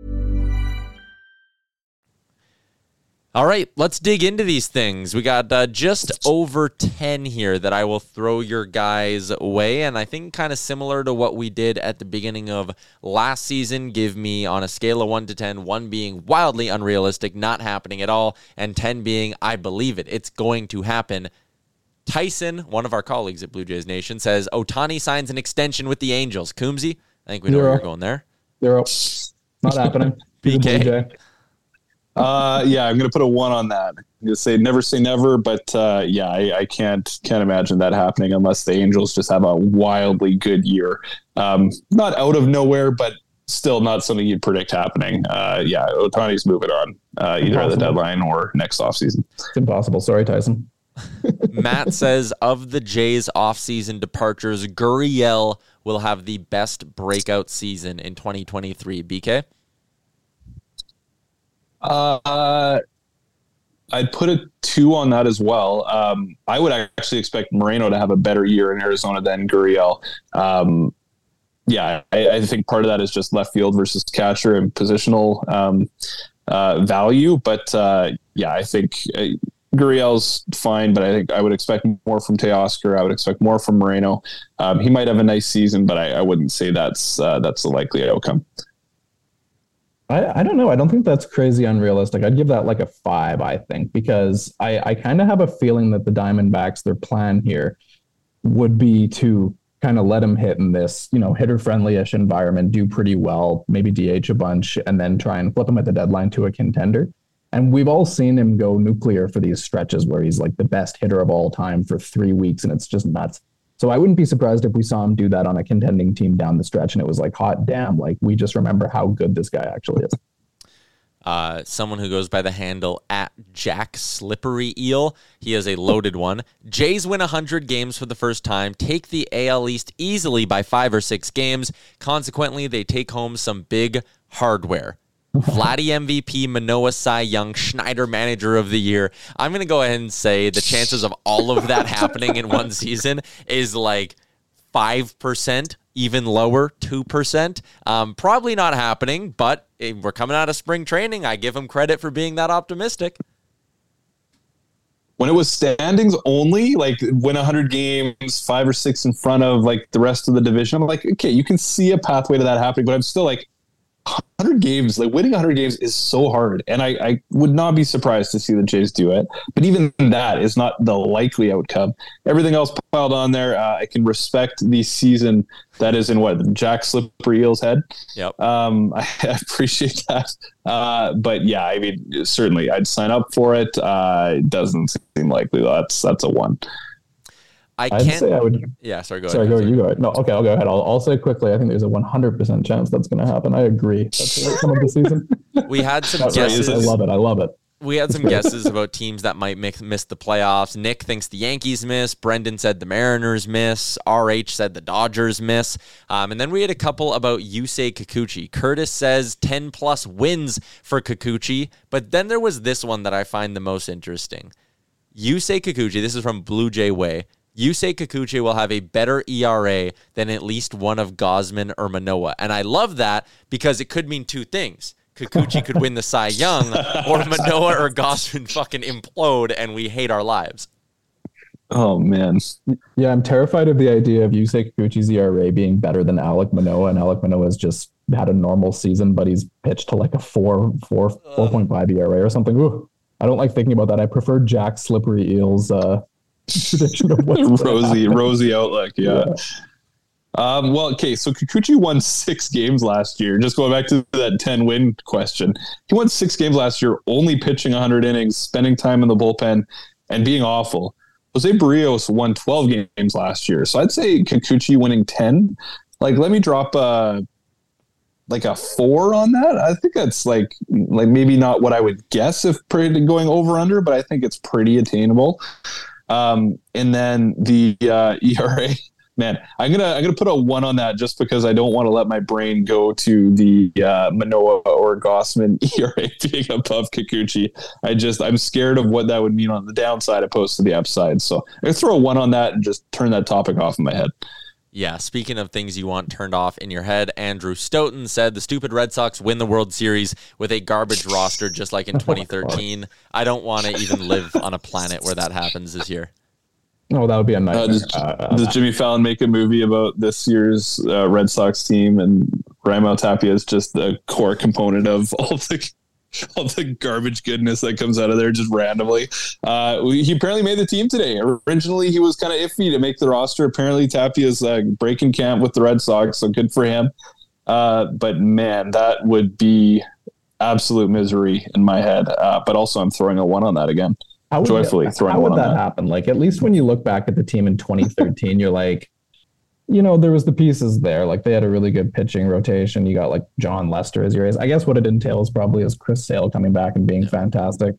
All right, let's dig into these things. We got just over 10 here that I will throw your guys' way, and I think kind of similar to what we did at the beginning of last season. Give me on a scale of 1 to 10, 1 being wildly unrealistic, not happening at all, and 10 being I believe it, it's going to happen. Tyson, one of our colleagues at Blue Jays Nation, says Ohtani signs an extension with the Angels. Coombsy, I think we know where you're going there. 0. Not happening. BK. Yeah, I'm going to put a 1 on that. I'm going to say never, but yeah, I can't imagine that happening unless the Angels just have a wildly good year. Not out of nowhere, but still not something you'd predict happening. Yeah, Ohtani's moving on either at the deadline or next offseason. It's impossible. Sorry, Tyson. Matt says of the Jays offseason departures, Gurriel will have the best breakout season in 2023. BK? I'd put a 2 on that as well. I would actually expect Moreno to have a better year in Arizona than Gurriel. Yeah, I think part of that is just left field versus catcher and positional value. But yeah, I think Gurriel's fine, but I think I would expect more from Teoscar. I would expect more from Moreno. He might have a nice season, but I wouldn't say that's a likely outcome. I don't know. I don't think that's crazy unrealistic. I'd give that like a 5, I think, because I kind of have a feeling that the Diamondbacks, their plan here would be to kind of let him hit in this, hitter-friendly-ish environment, do pretty well, maybe DH a bunch, and then try and flip him at the deadline to a contender. And we've all seen him go nuclear for these stretches where he's like the best hitter of all time for 3 weeks, and it's just nuts. So I wouldn't be surprised if we saw him do that on a contending team down the stretch, and it was like, hot damn, like we just remember how good this guy actually is. Someone who goes by the handle at Jack Slippery Eel. He has a loaded one. Jays win 100 games for the first time, take the AL East easily by 5 or 6 games. Consequently, they take home some big hardware. Vladdy MVP, Manoah Cy Young, Schneider Manager of the Year. I'm going to go ahead and say the chances of all of that happening in one season is like 5%, even lower, 2%. Probably not happening, but we're coming out of spring training. I give him credit for being that optimistic. When it was standings only, like win 100 games, 5 or 6 in front of like the rest of the division, I'm like, okay, you can see a pathway to that happening, but I'm still like, 100 games, like winning 100 games is so hard. And I would not be surprised to see the Jays do it. But even that is not the likely outcome. Everything else piled on there, I can respect the season that is in Jack Slippery Eel's head. Yep. I appreciate that. But yeah, I mean, certainly I'd sign up for it. It doesn't seem likely. That's a 1. I I'd can't say I would. Yeah, sorry, go Sorry, ahead. you go ahead. No, okay, I'll go ahead. I'll say quickly, I think there's a 100% chance that's going to happen. I agree. That's the outcome of the season. We had some That's guesses. right. I love it. We had some guesses about teams that might miss the playoffs. Nick thinks the Yankees miss. Brendan said the Mariners miss. RH said the Dodgers miss. And then we had a couple about Yusei Kikuchi. Curtis says 10-plus wins for Kikuchi. But then there was this one that I find the most interesting. Yusei Kikuchi, this is from Blue Jay Way. Yusei Kikuchi will have a better ERA than at least one of Gausman or Manoah. And I love that because it could mean two things. Kikuchi could win the Cy Young, or Manoah or Gausman fucking implode and we hate our lives. Oh, man. Yeah, I'm terrified of the idea of Yusei Kikuchi's ERA being better than Alek Manoah, and Alek Manoah's just had a normal season, but he's pitched to like a 4.5 ERA or something. Ooh, I don't like thinking about that. I prefer Jack Slippery Eels prediction of what's rosy outlook. Yeah. Well, okay, so Kikuchi won 6 games last year. Just going back to that 10-win question. He won 6 games last year, only pitching 100 innings, spending time in the bullpen, and being awful. Jose Barrios won 12 games last year. So I'd say Kikuchi winning 10. Like, let me drop a 4 on that. I think that's like maybe not what I would guess if going over under, but I think it's pretty attainable. And then the ERA, man, I'm gonna put a 1 on that just because I don't want to let my brain go to the Manoah or Gausman ERA being above Kikuchi. I'm scared of what that would mean on the downside opposed to the upside. So I throw a 1 on that and just turn that topic off in my head. Yeah, speaking of things you want turned off in your head, Andrew Stoughton said the stupid Red Sox win the World Series with a garbage roster just like in 2013. I don't want to even live on a planet where that happens this year. Oh, that would be a nightmare. Does Jimmy Fallon make a movie about this year's Red Sox team, and Raimel Tapia is just the core component of all the garbage goodness that comes out of there just randomly? He apparently made the team today. Originally, he was kind of iffy to make the roster. Apparently, Tapia's breaking camp with the Red Sox, so good for him. But man, that would be absolute misery in my head. But also, I'm throwing a 1 on that again. Joyfully throwing a 1 on that. How would that happen? Like, at least when you look back at the team in 2013, you're like, there was the pieces there. Like, they had a really good pitching rotation. You got like John Lester as your ace. I guess what it entails probably is Chris Sale coming back and being fantastic.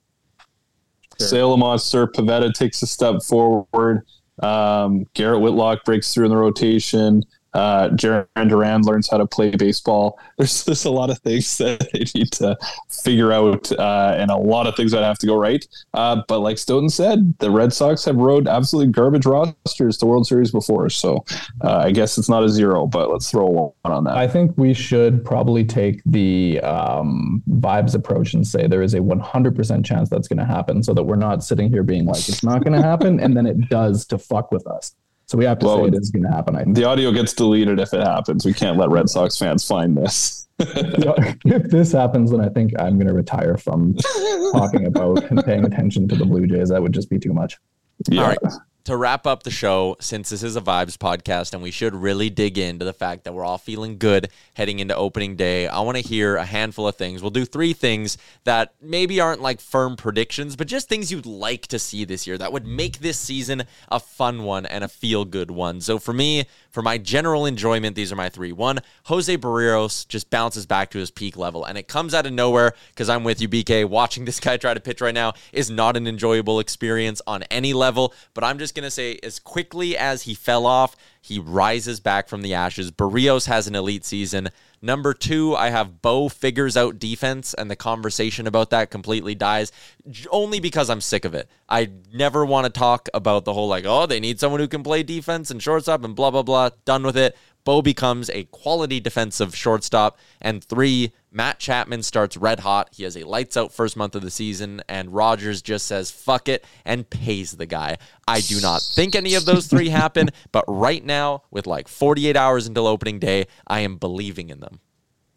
Sale a monster. Pivetta takes a step forward. Garrett Whitlock breaks through in the rotation. Jarren Duran learns how to play baseball. There's a lot of things that they need to figure out, and a lot of things that have to go right. But like Stoughton said, the Red Sox have rode absolutely garbage rosters to World Series before. So I guess it's not a 0, but let's throw a 1 on that. I think we should probably take the vibes approach and say there is a 100% chance that's going to happen, so that we're not sitting here being like, it's not going to happen, and then it does to fuck with us. So we have to say it is going to happen. I think. The audio gets deleted if it happens. We can't let Red Sox fans find this. If this happens, then I think I'm going to retire from talking about and paying attention to the Blue Jays. That would just be too much. Yeah. All right. To wrap up the show, since this is a Vibes podcast and we should really dig into the fact that we're all feeling good heading into opening day, I want to hear a handful of things. We'll do 3 things that maybe aren't like firm predictions, but just things you'd like to see this year that would make this season a fun one and a feel-good one. So for me, for my general enjoyment, these are my 3. 1, Jose Barrios just bounces back to his peak level, and it comes out of nowhere because I'm with you, BK. Watching this guy try to pitch right now is not an enjoyable experience on any level, but I'm just going to say as quickly as he fell off, he rises back from the ashes. Barrios has an elite season. Number 2, I have Bo figures out defense, and the conversation about that completely dies only because I'm sick of it. I never want to talk about the whole they need someone who can play defense and shortstop and blah, blah, blah. Done with it. Bo becomes a quality defensive shortstop. And 3, Matt Chapman starts red hot. He has a lights out first month of the season, and Rogers just says fuck it and pays the guy. I do not think any of those 3 happen, but right now, with 48 hours until opening day, I am believing in them.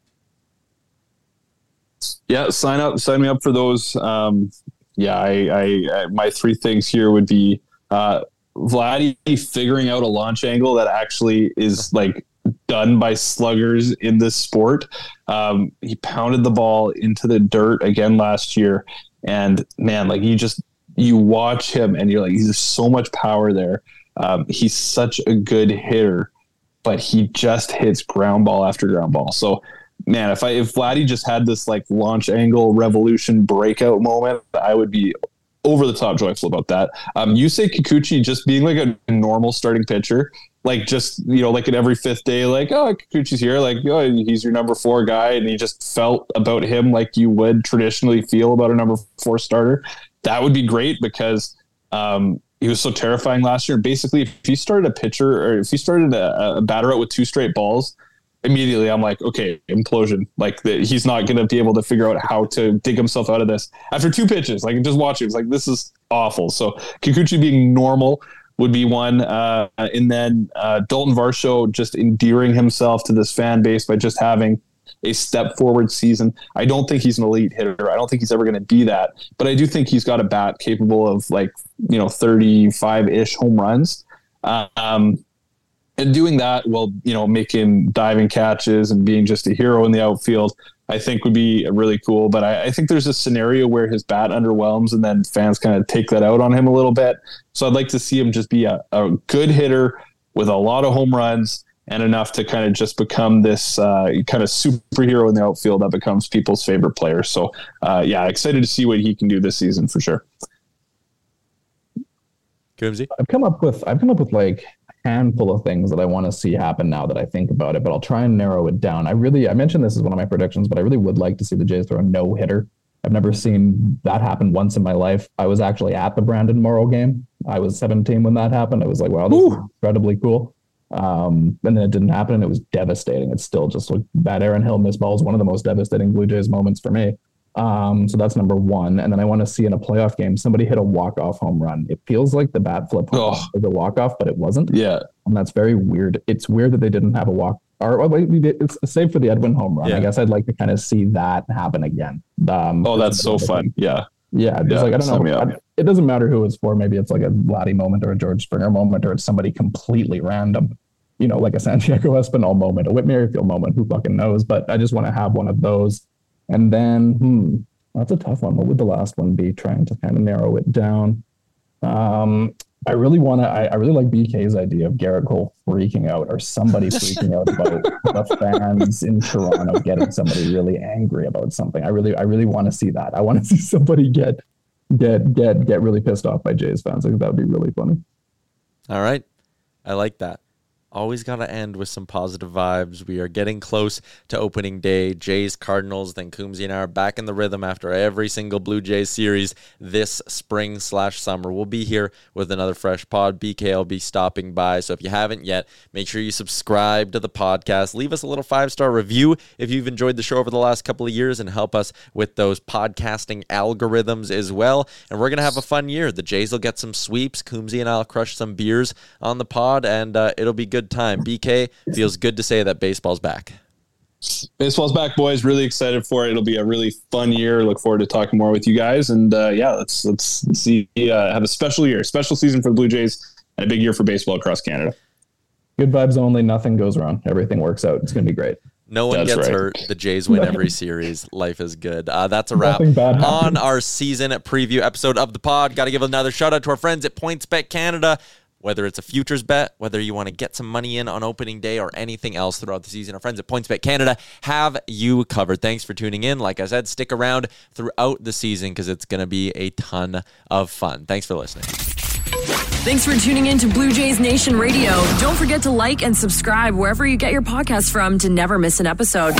Yeah, sign me up for those. I my 3 things here would be Vladdy figuring out a launch angle that actually is done by sluggers in this sport. He pounded the ball into the dirt again last year, and man, you watch him and you're like, there's so much power there. He's such a good hitter, but he just hits ground ball after ground ball. So, man, if Vladdy just had this like launch angle revolution breakout moment, I would be over the top joyful about that. You say Kikuchi just being like a normal starting pitcher, like just, like in every fifth day, like, oh, Kikuchi's here, like, oh, he's your number 4 guy, and you just felt about him like you would traditionally feel about a number 4 starter. That would be great because he was so terrifying last year. Basically, if you started a pitcher or if you started a batter out with 2 straight balls, immediately I'm like, okay, implosion. Like he's not going to be able to figure out how to dig himself out of this after 2 pitches. Like just watching, it's like, this is awful. So Kikuchi being normal would be one. And then Dalton Varsho just endearing himself to this fan base by just having a step forward season. I don't think he's an elite hitter. I don't think he's ever going to be that, but I do think he's got a bat capable of like, 35-ish home runs. And doing that while, making diving catches and being just a hero in the outfield, I think would be really cool. But I think there's a scenario where his bat underwhelms and then fans kind of take that out on him a little bit. So I'd like to see him just be a good hitter with a lot of home runs and enough to kind of just become this kind of superhero in the outfield that becomes people's favorite player. So excited to see what he can do this season for sure. Coombsy? I've come up with like a handful of things that I want to see happen now that I think about it, but I'll try and narrow it down. I mentioned this as one of my predictions, but I really would like to see the Jays throw a no-hitter. I've never seen that happen once in my life. I was actually at the Brandon Morrow game. I was 17 when that happened. I was like, wow, this is incredibly cool. And then it didn't happen, and it was devastating. It's still just like that Aaron Hill missed ball is one of the most devastating Blue Jays moments for me. So that's number 1. And then I want to see in a playoff game, somebody hit a walk-off home run. It feels like the bat flip was a walk-off, but it wasn't. Yeah. And that's very weird. It's weird that they didn't have a walk. It's save for the Edwin home run. Yeah. I guess I'd like to kind of see that happen again. That's so fun. Yeah. Yeah. Just like, I don't know. It doesn't matter who it's for. Maybe it's like a Vladdy moment or a George Springer moment, or it's somebody completely random, like a Santiago Espinal moment, a Whit Merrifield moment, who fucking knows? But I just want to have one of those. And then, that's a tough one. What would the last one be? Trying to kind of narrow it down. I really like BK's idea of Garrett Cole freaking out, or somebody freaking out about the fans in Toronto getting somebody really angry about something. I really want to see that. I want to see somebody get really pissed off by Jays fans. I think that would be really funny. All right. I like that. Always got to end with some positive vibes. We are getting close to opening day. Jays, Cardinals, then Coombsy and I are back in the rhythm after every single Blue Jays series this spring/summer. We'll be here with another fresh pod. BK will be stopping by. So if you haven't yet, make sure you subscribe to the podcast. Leave us a little 5-star review if you've enjoyed the show over the last couple of years, and help us with those podcasting algorithms as well. And we're going to have a fun year. The Jays will get some sweeps. Coombsy and I'll crush some beers on the pod, and it'll be good time. BK, feels good to say that baseball's back. Baseball's back, boys. Really excited for it. It'll be a really fun year. Look forward to talking more with you guys. And let's see. Have a special year, special season for the Blue Jays, and a big year for baseball across Canada. Good vibes only. Nothing goes wrong. Everything works out. It's going to be great. No one gets hurt. The Jays win every series. Life is good. That's a wrap on our season preview episode of the pod. Got to give another shout out to our friends at PointsBet Canada. Whether it's a futures bet, whether you want to get some money in on opening day, or anything else throughout the season, our friends at PointsBet Canada have you covered. Thanks for tuning in. Like I said, stick around throughout the season because it's going to be a ton of fun. Thanks for listening. Thanks for tuning in to Blue Jays Nation Radio. Don't forget to like and subscribe wherever you get your podcasts from to never miss an episode.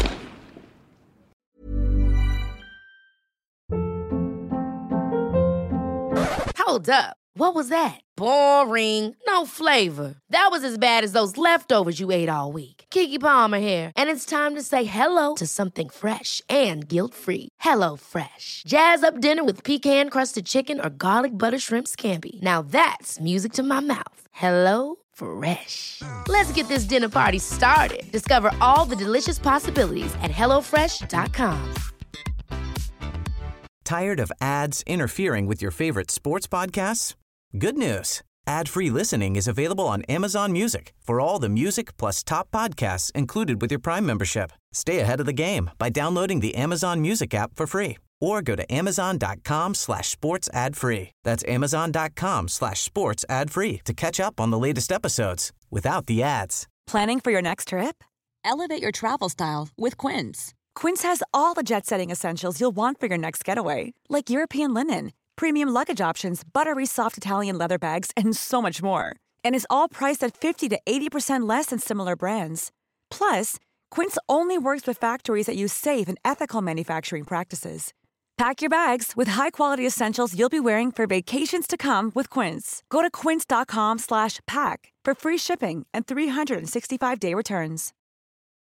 Hold up. What was that? Boring. No flavor. That was as bad as those leftovers you ate all week. Keke Palmer here. And it's time to say hello to something fresh and guilt-free. Hello Fresh. Jazz up dinner with pecan-crusted chicken or garlic butter shrimp scampi. Now that's music to my mouth. Hello Fresh. Let's get this dinner party started. Discover all the delicious possibilities at HelloFresh.com. Tired of ads interfering with your favorite sports podcasts? Good news. Ad-free listening is available on Amazon Music for all the music plus top podcasts included with your Prime membership. Stay ahead of the game by downloading the Amazon Music app for free or go to amazon.com/sports ad free. That's amazon.com/sports ad free to catch up on the latest episodes without the ads. Planning for your next trip? Elevate your travel style with Quince. Quince has all the jet-setting essentials you'll want for your next getaway, like European linen, premium luggage options, buttery soft Italian leather bags, and so much more. And is all priced at 50 to 80% less than similar brands. Plus, Quince only works with factories that use safe and ethical manufacturing practices. Pack your bags with high-quality essentials you'll be wearing for vacations to come with Quince. Go to quince.com/pack for free shipping and 365-day returns.